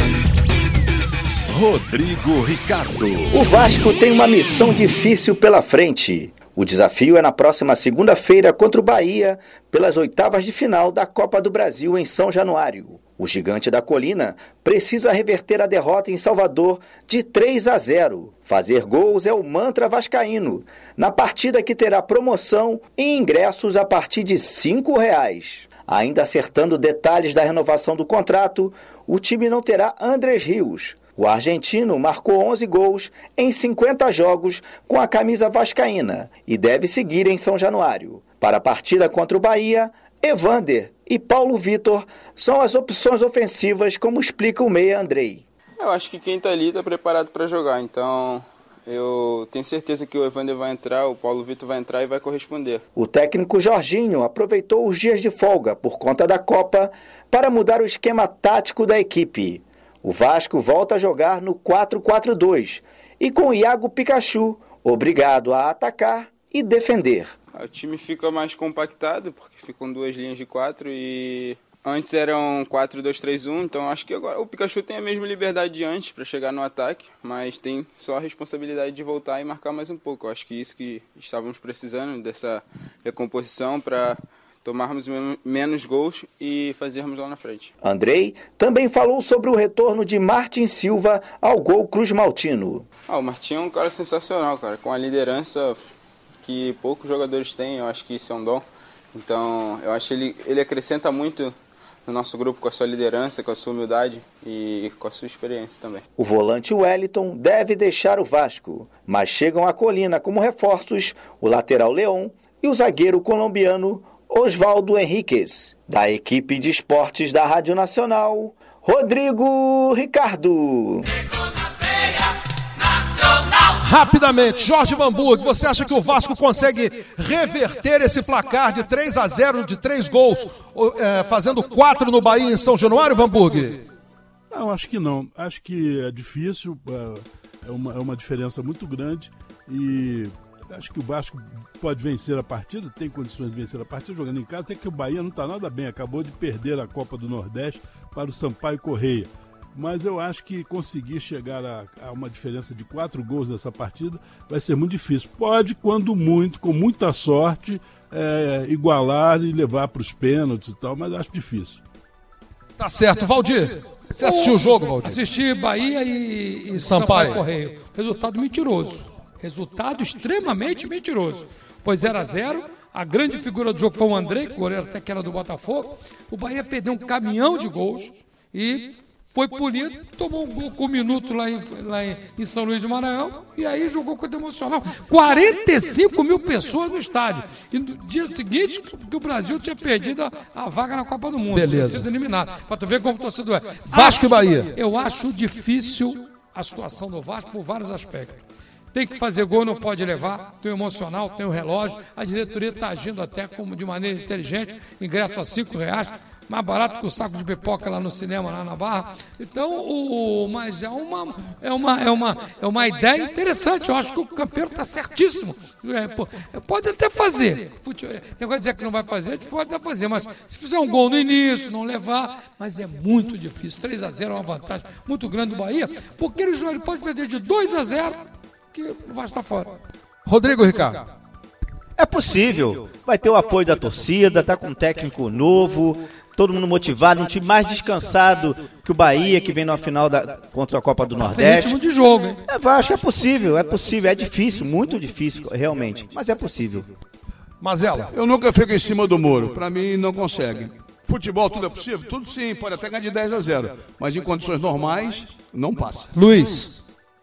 Speaker 1: Rodrigo Ricardo.
Speaker 10: O Vasco tem uma missão difícil pela frente. O desafio é na próxima segunda-feira contra o Bahia, pelas oitavas de final da Copa do Brasil em São Januário. O gigante da colina precisa reverter a derrota em Salvador de três a zero. Fazer gols é o mantra vascaíno, na partida que terá promoção e ingressos a partir de cinco reais. Ainda acertando detalhes da renovação do contrato, o time não terá Andrés Rios. O argentino marcou onze gols em cinquenta jogos com a camisa vascaína e deve seguir em São Januário. Para a partida contra o Bahia, Evander e Paulo Vitor são as opções ofensivas, como explica o meia Andrei.
Speaker 16: Eu acho que quem está ali está preparado para jogar, então eu tenho certeza que o Evander vai entrar, o Paulo Vitor vai entrar e vai corresponder.
Speaker 10: O técnico Jorginho aproveitou os dias de folga por conta da Copa para mudar o esquema tático da equipe. O Vasco volta a jogar no quatro quatro dois e com o Iago Pikachu obrigado a atacar e defender.
Speaker 16: O time fica mais compactado porque ficam duas linhas de quatro e antes eram quatro dois três um, então acho que agora o Pikachu tem a mesma liberdade de antes para chegar no ataque, mas tem só a responsabilidade de voltar e marcar mais um pouco. Eu acho que isso que estávamos precisando, dessa recomposição para tomarmos menos gols e fazermos lá na frente.
Speaker 10: Andrei também falou sobre o retorno de Martin Silva ao gol Cruz Maltino.
Speaker 16: Ah, o Martin é um cara sensacional, cara, com a liderança que poucos jogadores têm, eu acho que isso é um dom. Então, eu acho que ele, ele acrescenta muito no nosso grupo com a sua liderança, com a sua humildade e com a sua experiência também.
Speaker 10: O volante Wellington deve deixar o Vasco, mas chegam à colina como reforços o lateral Leon e o zagueiro colombiano Osvaldo Henriquez. Da equipe de esportes da Rádio Nacional, Rodrigo Ricardo.
Speaker 3: Rapidamente, Jorge Vanburg, você acha que o Vasco consegue reverter esse placar de três a zero, de três gols, é, fazendo quatro no Bahia em São Januário, Vanburg?
Speaker 6: Não, acho que não. Acho que é difícil, é uma, é uma diferença muito grande e acho que o Vasco pode vencer a partida, tem condições de vencer a partida jogando em casa, até que o Bahia não está nada bem, acabou de perder a Copa do Nordeste para o Sampaio Correia. Mas eu acho que conseguir chegar a, a uma diferença de quatro gols nessa partida vai ser muito difícil. Pode, quando muito, com muita sorte, é, igualar e levar para os pênaltis e tal, mas acho difícil.
Speaker 3: Tá certo, Valdir. Você assistiu o jogo, Valdir?
Speaker 7: Assisti Bahia e, e
Speaker 3: Sampaio.
Speaker 7: Sampaio Correia. Resultado mentiroso. Resultado extremamente mentiroso. Foi zero a zero. A grande figura do jogo foi o André, que o goleiro até que era do Botafogo. O Bahia perdeu um caminhão de gols e foi polido, tomou um gol com um minuto lá em, lá em, em São Luís do Maranhão e aí jogou com o emocional. quarenta e cinco mil pessoas no estádio. E no dia seguinte, que o Brasil tinha perdido a, a vaga na Copa do Mundo.
Speaker 3: Beleza.
Speaker 7: Tinha sido eliminado. Pra tu ver como o torcedor é.
Speaker 3: Vasco
Speaker 7: acho,
Speaker 3: e Bahia.
Speaker 7: Eu acho difícil a situação do Vasco por vários aspectos. Tem que fazer gol, não pode levar. Tem o emocional, tem o relógio. A diretoria está agindo até como de maneira inteligente. Ingresso a cinco reais. Mais barato que o saco de pipoca lá no cinema, lá na Barra. Então, o, mas é uma, é, uma, é, uma, é uma ideia interessante. Eu acho que o campeão está certíssimo. É, pô, pode até fazer. Negócio de dizer que não vai fazer, a gente pode até fazer. Mas se fizer um gol no início, não levar, mas é muito difícil. três a zero é uma vantagem muito grande do Bahia, porque ele, ele pode perder de dois a zero, que o Vasco está fora.
Speaker 3: Rodrigo Ricardo.
Speaker 8: É possível. Vai ter o apoio da torcida, tá com um técnico novo, todo mundo motivado, um time mais descansado que o Bahia, que vem na final da, contra a Copa do Nordeste.
Speaker 7: Ritmo de jogo, hein?
Speaker 8: É, acho que é possível, é possível, é difícil, muito difícil, realmente, mas é possível.
Speaker 3: Mazela.
Speaker 11: Eu nunca fico em cima do muro, pra mim não consegue. Futebol tudo é possível? Tudo sim, pode até ganhar de dez a zero, mas em condições normais, não passa.
Speaker 3: Luiz.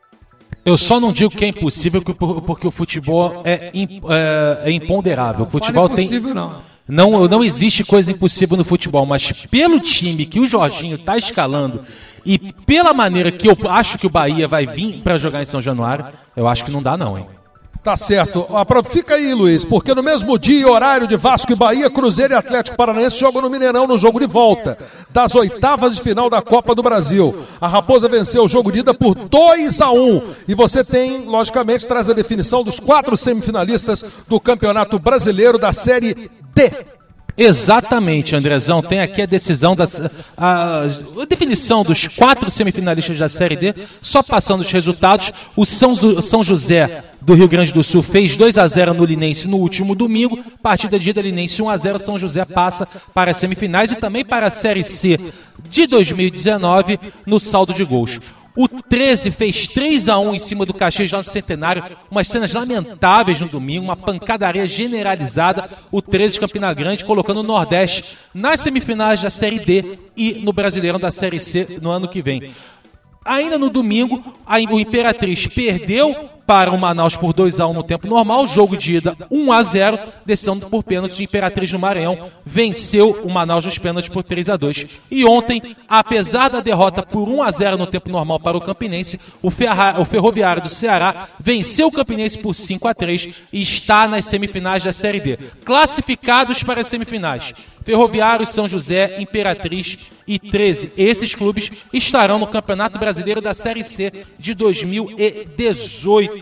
Speaker 9: Eu só não digo que é impossível porque o futebol é, é, é imponderável. O futebol
Speaker 7: não,
Speaker 9: tem,
Speaker 7: impossível, não.
Speaker 9: Não, não existe coisa impossível no futebol, mas pelo time que o Jorginho está escalando e pela maneira que eu acho que o Bahia vai vir para jogar em São Januário, eu acho que não dá não, hein?
Speaker 3: Tá certo. Fica aí, Luiz, porque no mesmo dia e horário de Vasco e Bahia, Cruzeiro e Atlético Paranaense jogam no Mineirão no jogo de volta das oitavas de final da Copa do Brasil. A Raposa venceu o jogo de ida por dois a um. E você tem, logicamente, traz a definição dos quatro semifinalistas do Campeonato Brasileiro da Série D.
Speaker 9: Exatamente, Andrezão. Tem aqui a decisão, da, a, a definição dos quatro semifinalistas da Série D. Só passando os resultados, o São, São José do Rio Grande do Sul fez dois a zero no Linense no último domingo. Partida de ida Linense um a zero, São José passa para as semifinais e também para a Série C de dois mil e dezenove no saldo de gols. O treze fez três a um em cima do Caxias lá no Centenário, umas cenas lamentáveis no domingo, uma pancadaria generalizada. O treze de Campina Grande colocando o Nordeste nas semifinais da Série D e no Brasileirão da Série C no ano que vem. Ainda no domingo, a, o Imperatriz perdeu para o Manaus por dois a um no tempo normal, jogo de ida um a zero, decisão por pênalti de Imperatriz no Maranhão, venceu o Manaus nos pênaltis por três a dois. E ontem, apesar da derrota por um a zero no tempo normal para o Campinense, o, Ferra, o Ferroviário do Ceará venceu o Campinense por cinco a três e está nas semifinais da Série D. Classificados para as semifinais: Ferroviário, São José, Imperatriz e treze. Esses clubes estarão no Campeonato Brasileiro da Série C de dois mil e dezoito.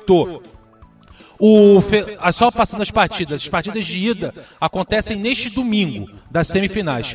Speaker 9: O Fe... Só passando as partidas, as partidas de ida acontecem neste domingo, das semifinais.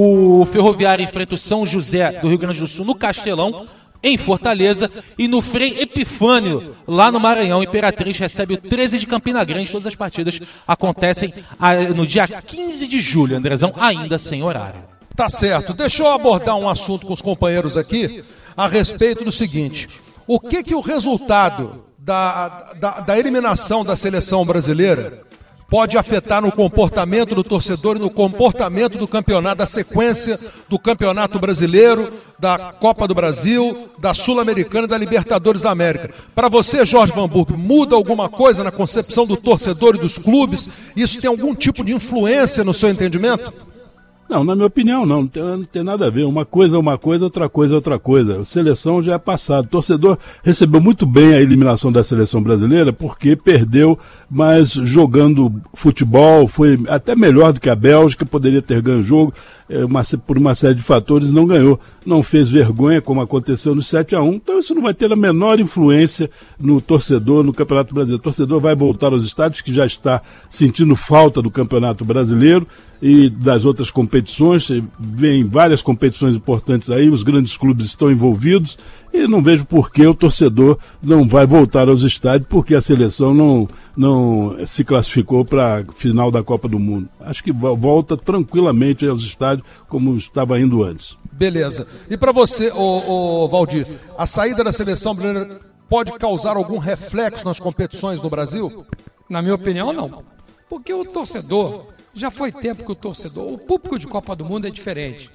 Speaker 9: O Ferroviário enfrenta o São José do Rio Grande do Sul no Castelão, em Fortaleza, e no Frei Epifânio, lá no Maranhão, Imperatriz recebe o treze de Campina Grande. Todas as partidas acontecem no dia quinze de julho, Andrezão, ainda sem horário.
Speaker 3: Tá certo. Deixa eu abordar um assunto com os companheiros aqui a respeito do seguinte: o que que o resultado da, da, da eliminação da seleção brasileira pode afetar no comportamento do torcedor e no comportamento do campeonato, da sequência do Campeonato Brasileiro, da Copa do Brasil, da Sul-Americana e da Libertadores da América? Para você, Jorge Van Burg, muda alguma coisa na concepção do torcedor e dos clubes? Isso tem algum tipo de influência no seu entendimento?
Speaker 6: Não, na minha opinião não, não tem, não tem nada a ver. Uma coisa é uma coisa, outra coisa é outra coisa. A seleção já é passado. O torcedor recebeu muito bem a eliminação da seleção brasileira porque perdeu, mas jogando futebol foi até melhor do que a Bélgica, poderia ter ganho o jogo, é, uma, por uma série de fatores não ganhou. Não fez vergonha como aconteceu no sete a um, então isso não vai ter a menor influência no torcedor, no Campeonato Brasileiro. O torcedor vai voltar aos estádios, que já está sentindo falta do Campeonato Brasileiro e das outras competições. Vem várias competições importantes aí, os grandes clubes estão envolvidos e não vejo por que o torcedor não vai voltar aos estádios, porque a seleção não, não se classificou para a final da Copa do Mundo. Acho que volta tranquilamente aos estádios como estava indo antes.
Speaker 3: Beleza. E para você, ô, ô, Valdir, a saída da seleção brasileira pode causar algum reflexo nas competições no Brasil?
Speaker 7: Na minha opinião, não. Porque o torcedor, já foi tempo que o torcedor, o público de Copa do Mundo é diferente.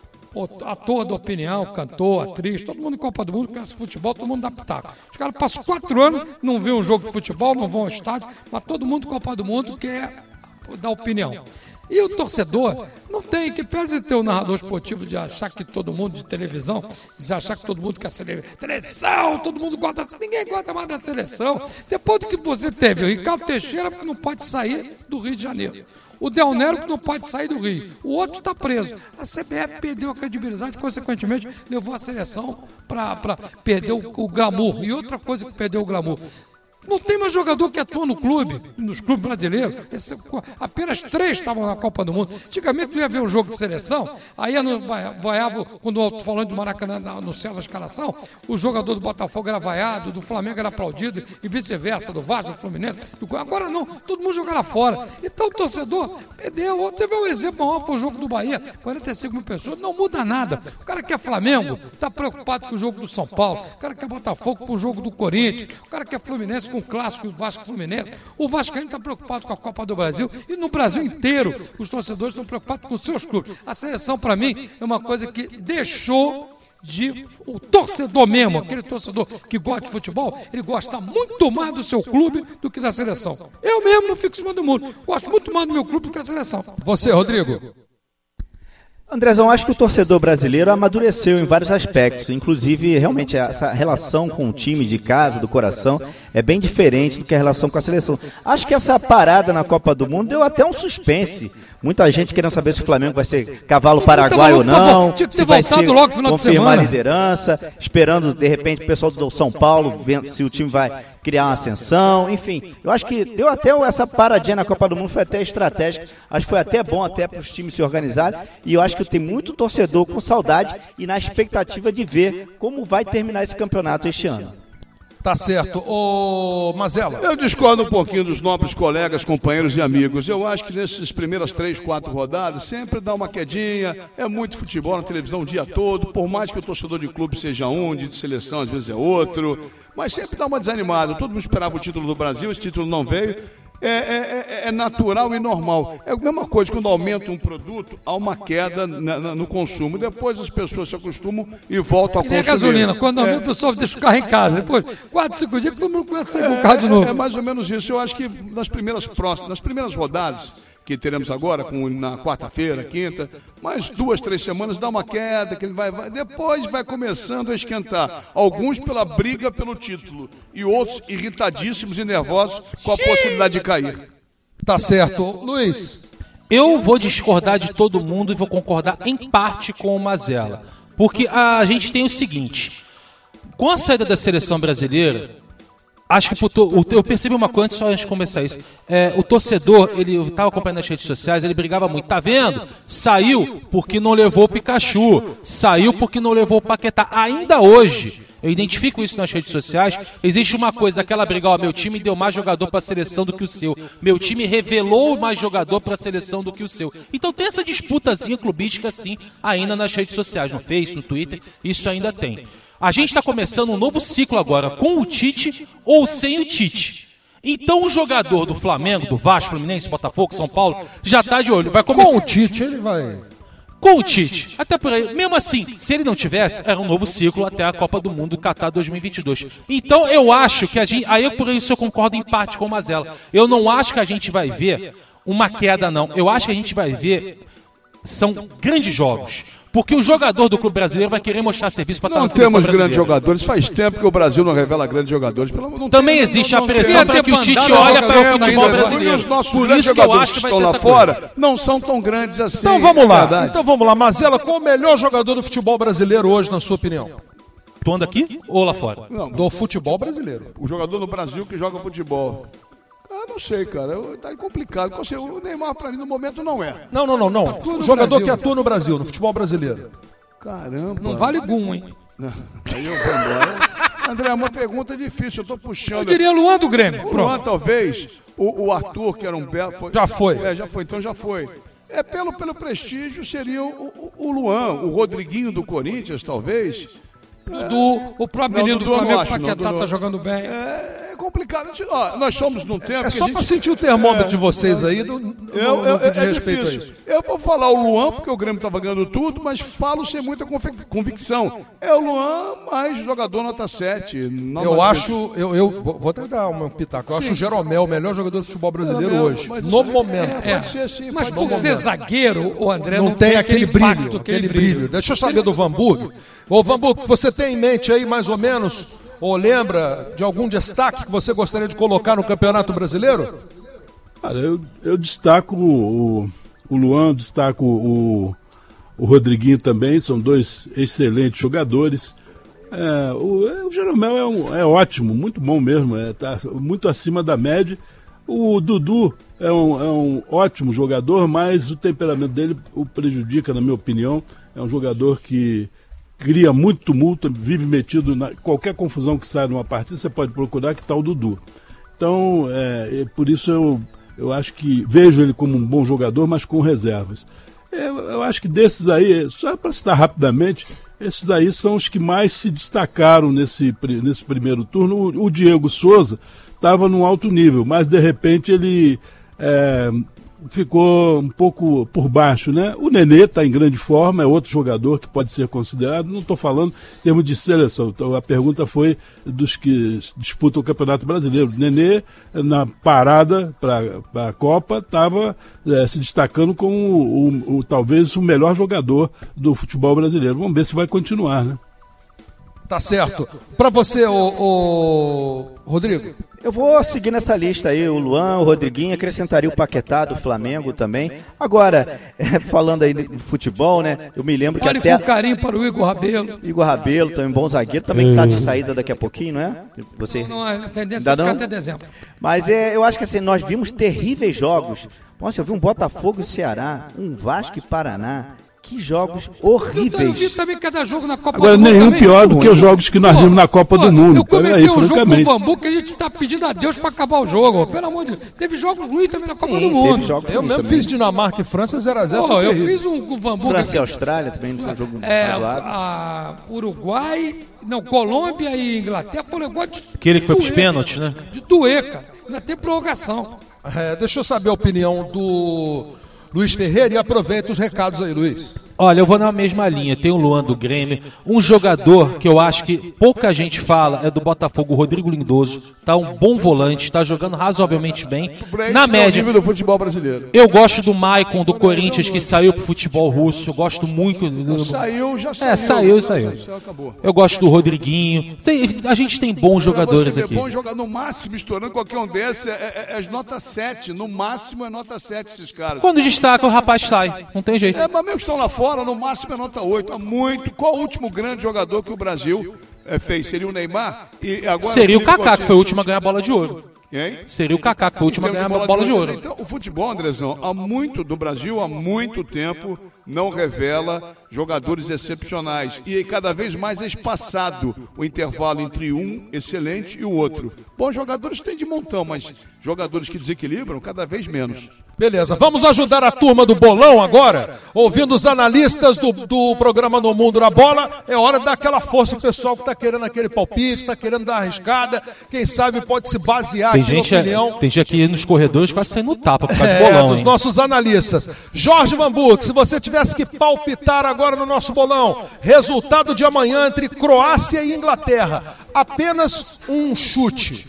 Speaker 7: O ator da opinião, cantor, atriz, todo mundo em Copa do Mundo conhece futebol, todo mundo dá pitaco. Os caras passam quatro anos, não vê um jogo de futebol, não vão ao estádio, mas todo mundo em Copa do Mundo quer dar opinião. E o torcedor não tem, que pese ter um narrador esportivo de achar que todo mundo de televisão, de achar que todo mundo quer seleção, todo mundo gosta, ninguém gosta mais da seleção. Depois do que você teve, o Ricardo Teixeira, que não pode sair do Rio de Janeiro. O Del Nero, que não pode sair do Rio. O outro está preso. A C B F perdeu a credibilidade, consequentemente, levou a seleção para perder o, o glamour. E outra coisa que perdeu o glamour: não tem mais jogador que atua no clube, nos clubes brasileiros. Esse, apenas três estavam na Copa do Mundo. Antigamente, tu ia ver um jogo de seleção, aí vaiava, quando eu estou falando do Maracanã, no céu da escalação, o jogador do Botafogo era vaiado, do Flamengo era aplaudido, e vice-versa, do Vasco, do Fluminense. Do... Agora não, todo mundo joga lá fora. Então o torcedor perdeu. Teve um exemplo maior, foi o jogo do Bahia, quarenta e cinco mil pessoas, não muda nada. O cara que é Flamengo está preocupado com o jogo do São Paulo, o cara que é Botafogo com o jogo do Corinthians, o cara que é Fluminense com o clássico do Vasco Fluminense. O Vascaíno está preocupado com a Copa do Brasil e no Brasil inteiro os torcedores estão preocupados com os seus clubes. A seleção, para mim, é uma coisa que deixou de o torcedor mesmo, aquele torcedor que gosta de futebol, ele gosta muito mais do seu clube do que da seleção. Eu mesmo não fico em cima do muro, gosto muito mais do meu clube do que da seleção.
Speaker 3: Você, Rodrigo?
Speaker 8: Andrezão, acho que o torcedor brasileiro amadureceu em vários aspectos, inclusive realmente essa relação com o time de casa, do coração, é bem diferente do que a relação com a seleção. Acho que essa parada na Copa do Mundo deu até um suspense. Muita gente querendo saber se o Flamengo vai ser cavalo paraguaio ou não, se vai ser confirmar a liderança, esperando de repente o pessoal do São Paulo, vendo se o time vai criar uma ascensão, enfim. Eu acho que deu até essa paradinha na Copa do Mundo, foi até estratégica, acho que foi até bom até para os times se organizarem, e eu acho que tem muito torcedor com saudade e na expectativa de ver como vai terminar esse campeonato este ano.
Speaker 3: Tá certo. Ô, Mazella.
Speaker 11: Eu discordo um pouquinho dos nobres colegas, companheiros e amigos. Eu acho que nessas primeiras três, quatro rodadas sempre dá uma quedinha. É muito futebol na televisão o dia todo. Por mais que o torcedor de clube seja um, de seleção às vezes é outro. Mas sempre dá uma desanimada. Todo mundo esperava o título do Brasil, esse título não veio. É, é, é natural e normal. É a mesma coisa, quando aumenta um produto, há uma queda na, na, no consumo. Depois as pessoas se acostumam e voltam a consumir.
Speaker 7: E a gasolina, quando aumenta, é, o pessoal deixa o carro em casa. Depois, quatro, cinco dias, todo mundo começa a sair com o carro de novo.
Speaker 11: É, é mais ou menos isso. Eu acho que nas primeiras, próximas, nas primeiras rodadas que teremos agora, com, na quarta-feira, quinta, mais duas, três semanas, dá uma queda, que ele vai, vai, depois vai começando a esquentar. Alguns pela briga pelo título e outros irritadíssimos e nervosos com a possibilidade de cair.
Speaker 3: Tá certo. Luiz?
Speaker 9: Eu vou discordar de todo mundo e vou concordar em parte com o Mazella. Porque a gente tem o seguinte, com a saída da seleção brasileira, acho que pro, eu percebi uma coisa só antes de começar isso. É, o torcedor, ele estava acompanhando nas redes sociais, ele brigava muito. Tá vendo? Saiu porque não levou o Pikachu. Saiu porque não levou o Paquetá. Ainda hoje, eu identifico isso nas redes sociais, existe uma coisa daquela briga, ó, meu time deu mais jogador para a seleção do que o seu. Meu time revelou mais jogador para a seleção do que o seu. Então tem essa disputazinha clubística assim, ainda nas redes sociais, no Face, no Twitter, isso ainda tem. A gente está começando um novo ciclo agora, com o Tite ou sem o Tite. Então o jogador do Flamengo, do Vasco, Fluminense, Botafogo, São Paulo, já está de olho. Vai começar...
Speaker 3: Com o Tite ele vai...
Speaker 9: Com o Tite. Até por aí. Mesmo assim, se ele não tivesse, era um novo ciclo até a Copa do Mundo Qatar dois mil e vinte e dois. Então eu acho que a gente... Aí por isso eu concordo em parte com o Mazella. Eu não acho que a gente vai ver uma queda, não. Eu acho que a gente vai ver... São grandes jogos. Porque o jogador do clube brasileiro vai querer mostrar serviço para estar na seleção brasileira.
Speaker 11: Não temos grandes jogadores. Faz tempo que o Brasil não revela grandes jogadores. Não
Speaker 9: Também
Speaker 11: tem,
Speaker 9: existe
Speaker 11: não, não,
Speaker 9: a pressão para que o Tite olhe para o futebol brasileiro.
Speaker 11: Os nossos Por isso que eu acho que, que estão lá fora coisa. Não são tão grandes assim.
Speaker 3: Então vamos lá. Verdade. Então vamos lá. Mazella, qual o melhor jogador do futebol brasileiro hoje, na sua opinião?
Speaker 9: Tu anda aqui ou lá fora?
Speaker 3: Não, do futebol brasileiro.
Speaker 11: O jogador no Brasil que joga futebol. Ah, não sei, cara. Tá complicado. O Neymar, pra mim, no momento, não é.
Speaker 3: Não, não, não, não. O jogador Brasil. que atua no Brasil, no futebol brasileiro.
Speaker 11: Caramba.
Speaker 7: Não vale gum, hein?
Speaker 11: Não. Aí eu vou embora. André, uma pergunta difícil. Eu tô puxando.
Speaker 7: Eu diria Luan do Grêmio.
Speaker 11: O Luan, talvez. O, o Arthur, que era um belo. Foi...
Speaker 3: Já foi.
Speaker 11: É, já foi. Então já foi. É, pelo, pelo prestígio, seria o, o, o Luan. O Rodriguinho do Corinthians, talvez.
Speaker 7: Dudu, é... o próprio menino do Flamengo, Paquetá, tá jogando bem.
Speaker 11: É, é complicado. Ó, nós somos num tempo.
Speaker 3: É
Speaker 11: que
Speaker 3: só
Speaker 11: gente...
Speaker 3: para sentir o termômetro é, de vocês aí, do, do,
Speaker 11: eu, eu,
Speaker 3: do que
Speaker 11: é
Speaker 3: diz respeito
Speaker 11: difícil.
Speaker 3: a isso.
Speaker 11: Eu vou falar o Luan, porque o Grêmio estava ganhando tudo, mas falo sem muita convicção. É o Luan, mais jogador nota sete.
Speaker 3: Eu acho, eu, eu vou até dar uma pitaco. Eu Sim. acho o Jeromel o melhor jogador do futebol brasileiro
Speaker 11: Jeromel,
Speaker 3: hoje, no momento.
Speaker 7: É, pode ser sim. Mas por ser zagueiro, o André
Speaker 3: não,
Speaker 7: não
Speaker 3: tem,
Speaker 7: tem
Speaker 3: aquele,
Speaker 7: aquele
Speaker 3: brilho,
Speaker 7: impacto,
Speaker 3: aquele
Speaker 7: aquele
Speaker 3: brilho.
Speaker 7: brilho.
Speaker 3: Deixa eu saber do Van Burg. Ô, Van Burg, você tem em mente aí, mais ou menos, ou lembra de algum destaque que você gostaria de colocar no Campeonato Brasileiro?
Speaker 6: Cara, eu, eu destaco o, o Luan, destaco o, o Rodriguinho também, são dois excelentes jogadores. É, o, o Jeromel é, um, é ótimo, muito bom mesmo, é, tá muito acima da média. O Dudu é um, é um ótimo jogador, mas o temperamento dele o prejudica, na minha opinião. É um jogador que cria muito tumulto, vive metido na qualquer confusão que sai numa partida, você pode procurar que está o Dudu. Então, é, é, por isso eu, eu acho que vejo ele como um bom jogador, mas com reservas. É, eu acho que desses aí, só para citar rapidamente, esses aí são os que mais se destacaram nesse, nesse primeiro turno. O, o Diego Souza estava num alto nível, mas de repente ele é, ficou um pouco por baixo, né? O Nenê está em grande forma, é outro jogador que pode ser considerado. Não estou falando em termos de seleção. Então, a pergunta foi dos que disputam o Campeonato Brasileiro. O Nenê, na parada para a Copa, estava é, se destacando como o, o, o, talvez o melhor jogador do futebol brasileiro. Vamos ver se vai continuar, né?
Speaker 3: Tá certo. Para você, o, o Rodrigo?
Speaker 8: Eu vou seguir nessa lista aí, o Luan, o Rodriguinho, acrescentaria o Paquetá do Flamengo também. Agora, é, falando aí de futebol, né, eu me lembro que
Speaker 7: Olha
Speaker 8: até...
Speaker 7: com carinho para o Igor Rabelo.
Speaker 8: Igor Rabelo, também bom zagueiro, também está de saída daqui a pouquinho, não é? Você...
Speaker 7: Não, a tendência é ficar até dezembro.
Speaker 8: Mas é, eu acho que assim, nós vimos terríveis jogos. Nossa, eu vi um Botafogo e Ceará, um Vasco e Paraná. Que jogos horríveis.
Speaker 7: Eu vi também cada jogo na Copa
Speaker 6: Agora,
Speaker 7: do Mundo.
Speaker 6: Agora, nenhum
Speaker 7: também.
Speaker 6: pior do que os jogos que nós vimos na Copa
Speaker 7: pô,
Speaker 6: do Mundo.
Speaker 7: Eu comentei
Speaker 6: aí,
Speaker 7: um jogo com o
Speaker 6: francamente.
Speaker 7: Vambu que a gente tá pedindo a Deus para acabar o jogo. Pelo amor de Deus. Teve jogos ruins também na Copa
Speaker 8: Sim,
Speaker 7: do Mundo.
Speaker 3: Eu mesmo fiz Dinamarca e França zero a zero.
Speaker 7: Pô, eu fiz um com o Vambu.
Speaker 8: França e Austrália também foi um jogo
Speaker 7: é,
Speaker 8: razoável.
Speaker 7: a Uruguai, não, Colômbia e Inglaterra foi um negócio de
Speaker 9: Aquele que foi pros
Speaker 7: doer,
Speaker 9: pênaltis, né?
Speaker 7: De doer, cara. Ainda tem prorrogação.
Speaker 3: É, deixa eu saber a opinião do Luiz Ferreira e aproveita os recados aí, Luiz.
Speaker 9: Olha, eu vou na mesma linha. Tem o Luan do Grêmio. Um jogador que eu acho que pouca gente fala é do Botafogo, o Rodrigo Lindoso. Tá um bom volante, tá jogando razoavelmente bem. Na média.
Speaker 11: do futebol brasileiro.
Speaker 9: Eu gosto do Maicon do Corinthians, que saiu pro futebol russo. Eu gosto muito. Do...
Speaker 11: Saiu, já saiu.
Speaker 9: É, saiu, saiu. Eu gosto do Rodriguinho. Tem, a gente tem bons jogadores aqui.
Speaker 11: Bom jogador, no máximo, estourando qualquer um desses, é, é, é nota sete. No máximo é nota sete esses caras.
Speaker 9: Quando destaca, o rapaz sai. Não tem jeito.
Speaker 11: É, mas mesmo que estão lá fora, no máximo é nota oito. É muito. Qual o último grande jogador que o Brasil é, fez? Seria o Neymar? E agora
Speaker 9: Seria o Kaká, que foi o último a ganhar a bola de ouro.
Speaker 11: Quem?
Speaker 9: Seria o Kaká, que foi o último a ganhar a bola, bola de ouro.
Speaker 11: Então, o futebol, Andrezão, há muito, do Brasil, há muito tempo, não revela jogadores excepcionais. E cada vez mais é espaçado o intervalo entre um excelente e o outro. Bons jogadores tem de montão, mas jogadores que desequilibram, cada vez menos.
Speaker 3: Beleza, vamos ajudar a turma do Bolão agora, ouvindo os analistas do, do programa No Mundo da Bola. É hora de dar aquela força pro pessoal que está querendo aquele palpite, está querendo dar arriscada. Quem sabe pode se basear
Speaker 9: Tem
Speaker 3: aqui
Speaker 9: gente,
Speaker 3: na opinião.
Speaker 9: tem gente aqui nos corredores quase saindo tapa por causa
Speaker 3: É,
Speaker 9: do bolão.
Speaker 3: dos
Speaker 9: hein?
Speaker 3: nossos analistas. Jorge Vamburg, se você tivesse que palpitar agora no nosso bolão, resultado de amanhã entre Croácia e Inglaterra, apenas um chute.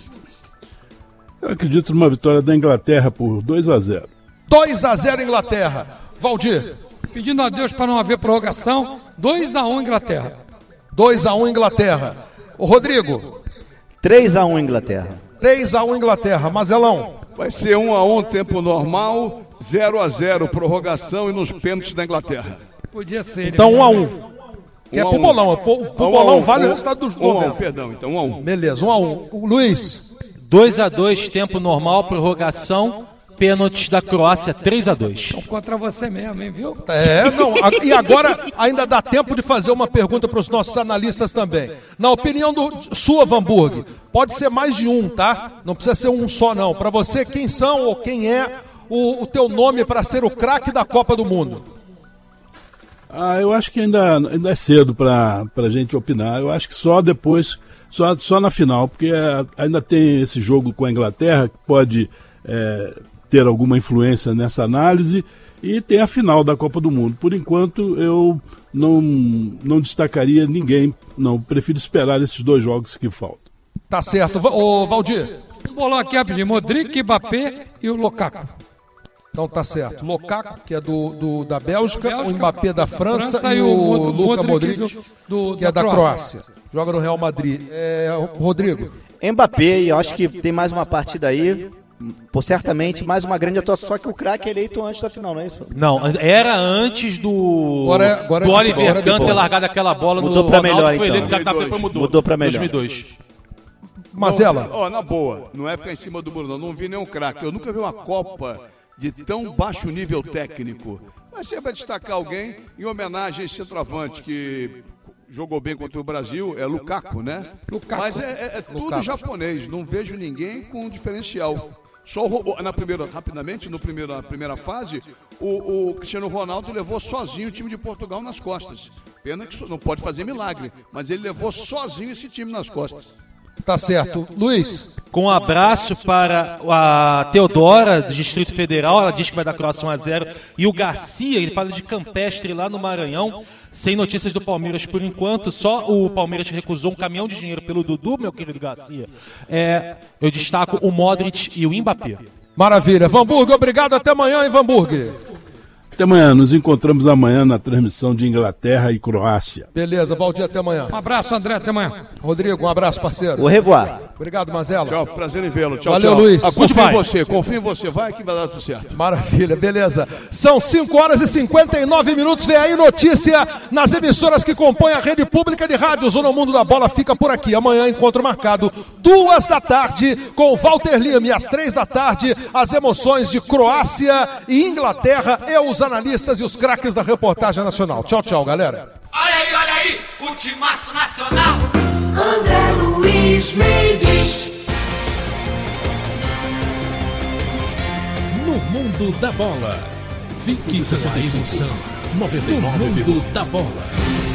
Speaker 6: Eu acredito numa vitória da Inglaterra por dois a zero.
Speaker 3: dois a zero Inglaterra. Valdir.
Speaker 7: Pedindo a Deus para não haver prorrogação, dois a um Inglaterra.
Speaker 3: dois a um Inglaterra. O Rodrigo.
Speaker 8: três a um Inglaterra.
Speaker 3: três a um Inglaterra. Mazelão.
Speaker 11: Vai ser um a um tempo normal, zero a zero prorrogação e nos pênaltis da Inglaterra.
Speaker 7: Podia ser.
Speaker 3: Então um a um. Que é
Speaker 11: Um a
Speaker 3: pro
Speaker 11: um.
Speaker 3: bolão. Pro, pro
Speaker 11: Um a
Speaker 3: bolão
Speaker 11: um.
Speaker 3: vale o
Speaker 11: Um-
Speaker 3: resultado dos
Speaker 11: um a um,
Speaker 3: governos.
Speaker 11: perdão, então um a um.
Speaker 3: Beleza, um a um. O Luiz.
Speaker 9: dois a dois, tempo normal, prorrogação, pênaltis da Croácia, três a dois.
Speaker 7: Contra você mesmo, hein, viu?
Speaker 3: É, não. a- E agora ainda dá tempo de fazer uma pergunta para os nossos analistas também. Na opinião do, sua, Vamburg, pode ser mais de um, tá? Não precisa ser um só, não. Para você, quem são ou quem é o, o teu nome para ser o craque da Copa do Mundo?
Speaker 6: Ah, eu acho que ainda, ainda é cedo para a gente opinar. Eu acho que só depois, só, só na final, porque é, ainda tem esse jogo com a Inglaterra que pode é, ter alguma influência nessa análise e tem a final da Copa do Mundo. Por enquanto, eu não, não destacaria ninguém, não. Prefiro esperar esses dois jogos que faltam.
Speaker 3: Tá certo. Va- Ô, Valdir.
Speaker 7: Um bolão aqui rapidinho. Modric, Mbappé e o Lukaku.
Speaker 3: Então tá certo. Lukaku, que é do, do- da Bélgica,
Speaker 7: Bélgica,
Speaker 3: o Mbappé da França,
Speaker 7: França
Speaker 3: e
Speaker 7: e
Speaker 3: o,
Speaker 7: o Mod-
Speaker 3: Luka
Speaker 7: Modric
Speaker 3: Modric,
Speaker 7: do- do-
Speaker 3: que é
Speaker 7: da
Speaker 3: da
Speaker 7: Croácia.
Speaker 3: Croácia. Joga no Real Madrid. É, Rodrigo.
Speaker 8: Mbappé, eu acho que tem mais uma partida aí, por certamente mais uma grande atuação, só que o craque é eleito antes da final, não é isso?
Speaker 9: Não, era antes do,
Speaker 3: Agora é- agora é
Speaker 9: do
Speaker 3: de
Speaker 9: Oliver
Speaker 3: bola,
Speaker 9: Kahn ter
Speaker 3: bola.
Speaker 9: largado aquela bola
Speaker 8: Mudou
Speaker 9: no
Speaker 8: pra
Speaker 9: Ronaldo,
Speaker 8: melhor,
Speaker 9: foi
Speaker 8: então.
Speaker 9: eleito capitão, depois mudou.
Speaker 8: Mudou pra melhor.
Speaker 9: dois mil e dois.
Speaker 3: Mazela.
Speaker 11: Ó, na boa, não é ficar em cima do muro, não. Não vi nenhum craque. Eu nunca vi uma Copa de tão baixo nível técnico. Mas você vai destacar alguém em homenagem a esse centroavante que jogou bem contra o Brasil, é Lukaku, né?
Speaker 7: Lukaku.
Speaker 11: Mas é, é- é tudo
Speaker 3: Lukaku.
Speaker 11: japonês, não vejo ninguém com diferencial. Só o Ro- na primeira, rapidamente, no primeiro, na primeira fase, o, o Cristiano Ronaldo levou sozinho o time de Portugal nas costas. Pena que isso não pode fazer milagre, mas ele levou sozinho esse time nas costas.
Speaker 3: Tá certo. Luiz?
Speaker 9: Com um abraço para a Teodora, do Distrito Federal, ela diz que vai dar Croácia um a zero. E o Garcia, ele fala de Campestre lá no Maranhão. Sem notícias do Palmeiras por enquanto, só o Palmeiras recusou um caminhão de dinheiro pelo Dudu, meu querido Garcia. É, eu destaco o Modric e o Mbappé.
Speaker 3: Maravilha. Vanburg, obrigado. Até amanhã, hein, Vanburg?
Speaker 6: Até amanhã. Nos encontramos amanhã na transmissão de Inglaterra e Croácia.
Speaker 3: Beleza, Valdir, até amanhã.
Speaker 7: Um abraço, André, até amanhã.
Speaker 3: Rodrigo, um abraço, parceiro.
Speaker 8: Au revoir.
Speaker 3: Obrigado, Mazela.
Speaker 11: Tchau, prazer em vê-lo. Tchau,
Speaker 3: Valeu,
Speaker 11: tchau.
Speaker 3: Luiz.
Speaker 11: Ah, confio em você, confio em você. Vai que vai dar tudo certo.
Speaker 3: Maravilha, beleza. São cinco horas e cinquenta e nove minutos. Vem aí notícia nas emissoras que compõem a rede pública de rádios. O No Mundo da Bola fica por aqui. Amanhã, encontro marcado, duas da tarde, com Walter Lima. E às três da tarde, as emoções de Croácia e Inglaterra e os analistas e os craques da reportagem nacional. Tchau, tchau, galera.
Speaker 4: Olha aí, olha aí, o timaço nacional.
Speaker 2: André Luiz Mendes.
Speaker 1: No Mundo da Bola. Fique com a emoção. noventa e nove. No Mundo da Bola.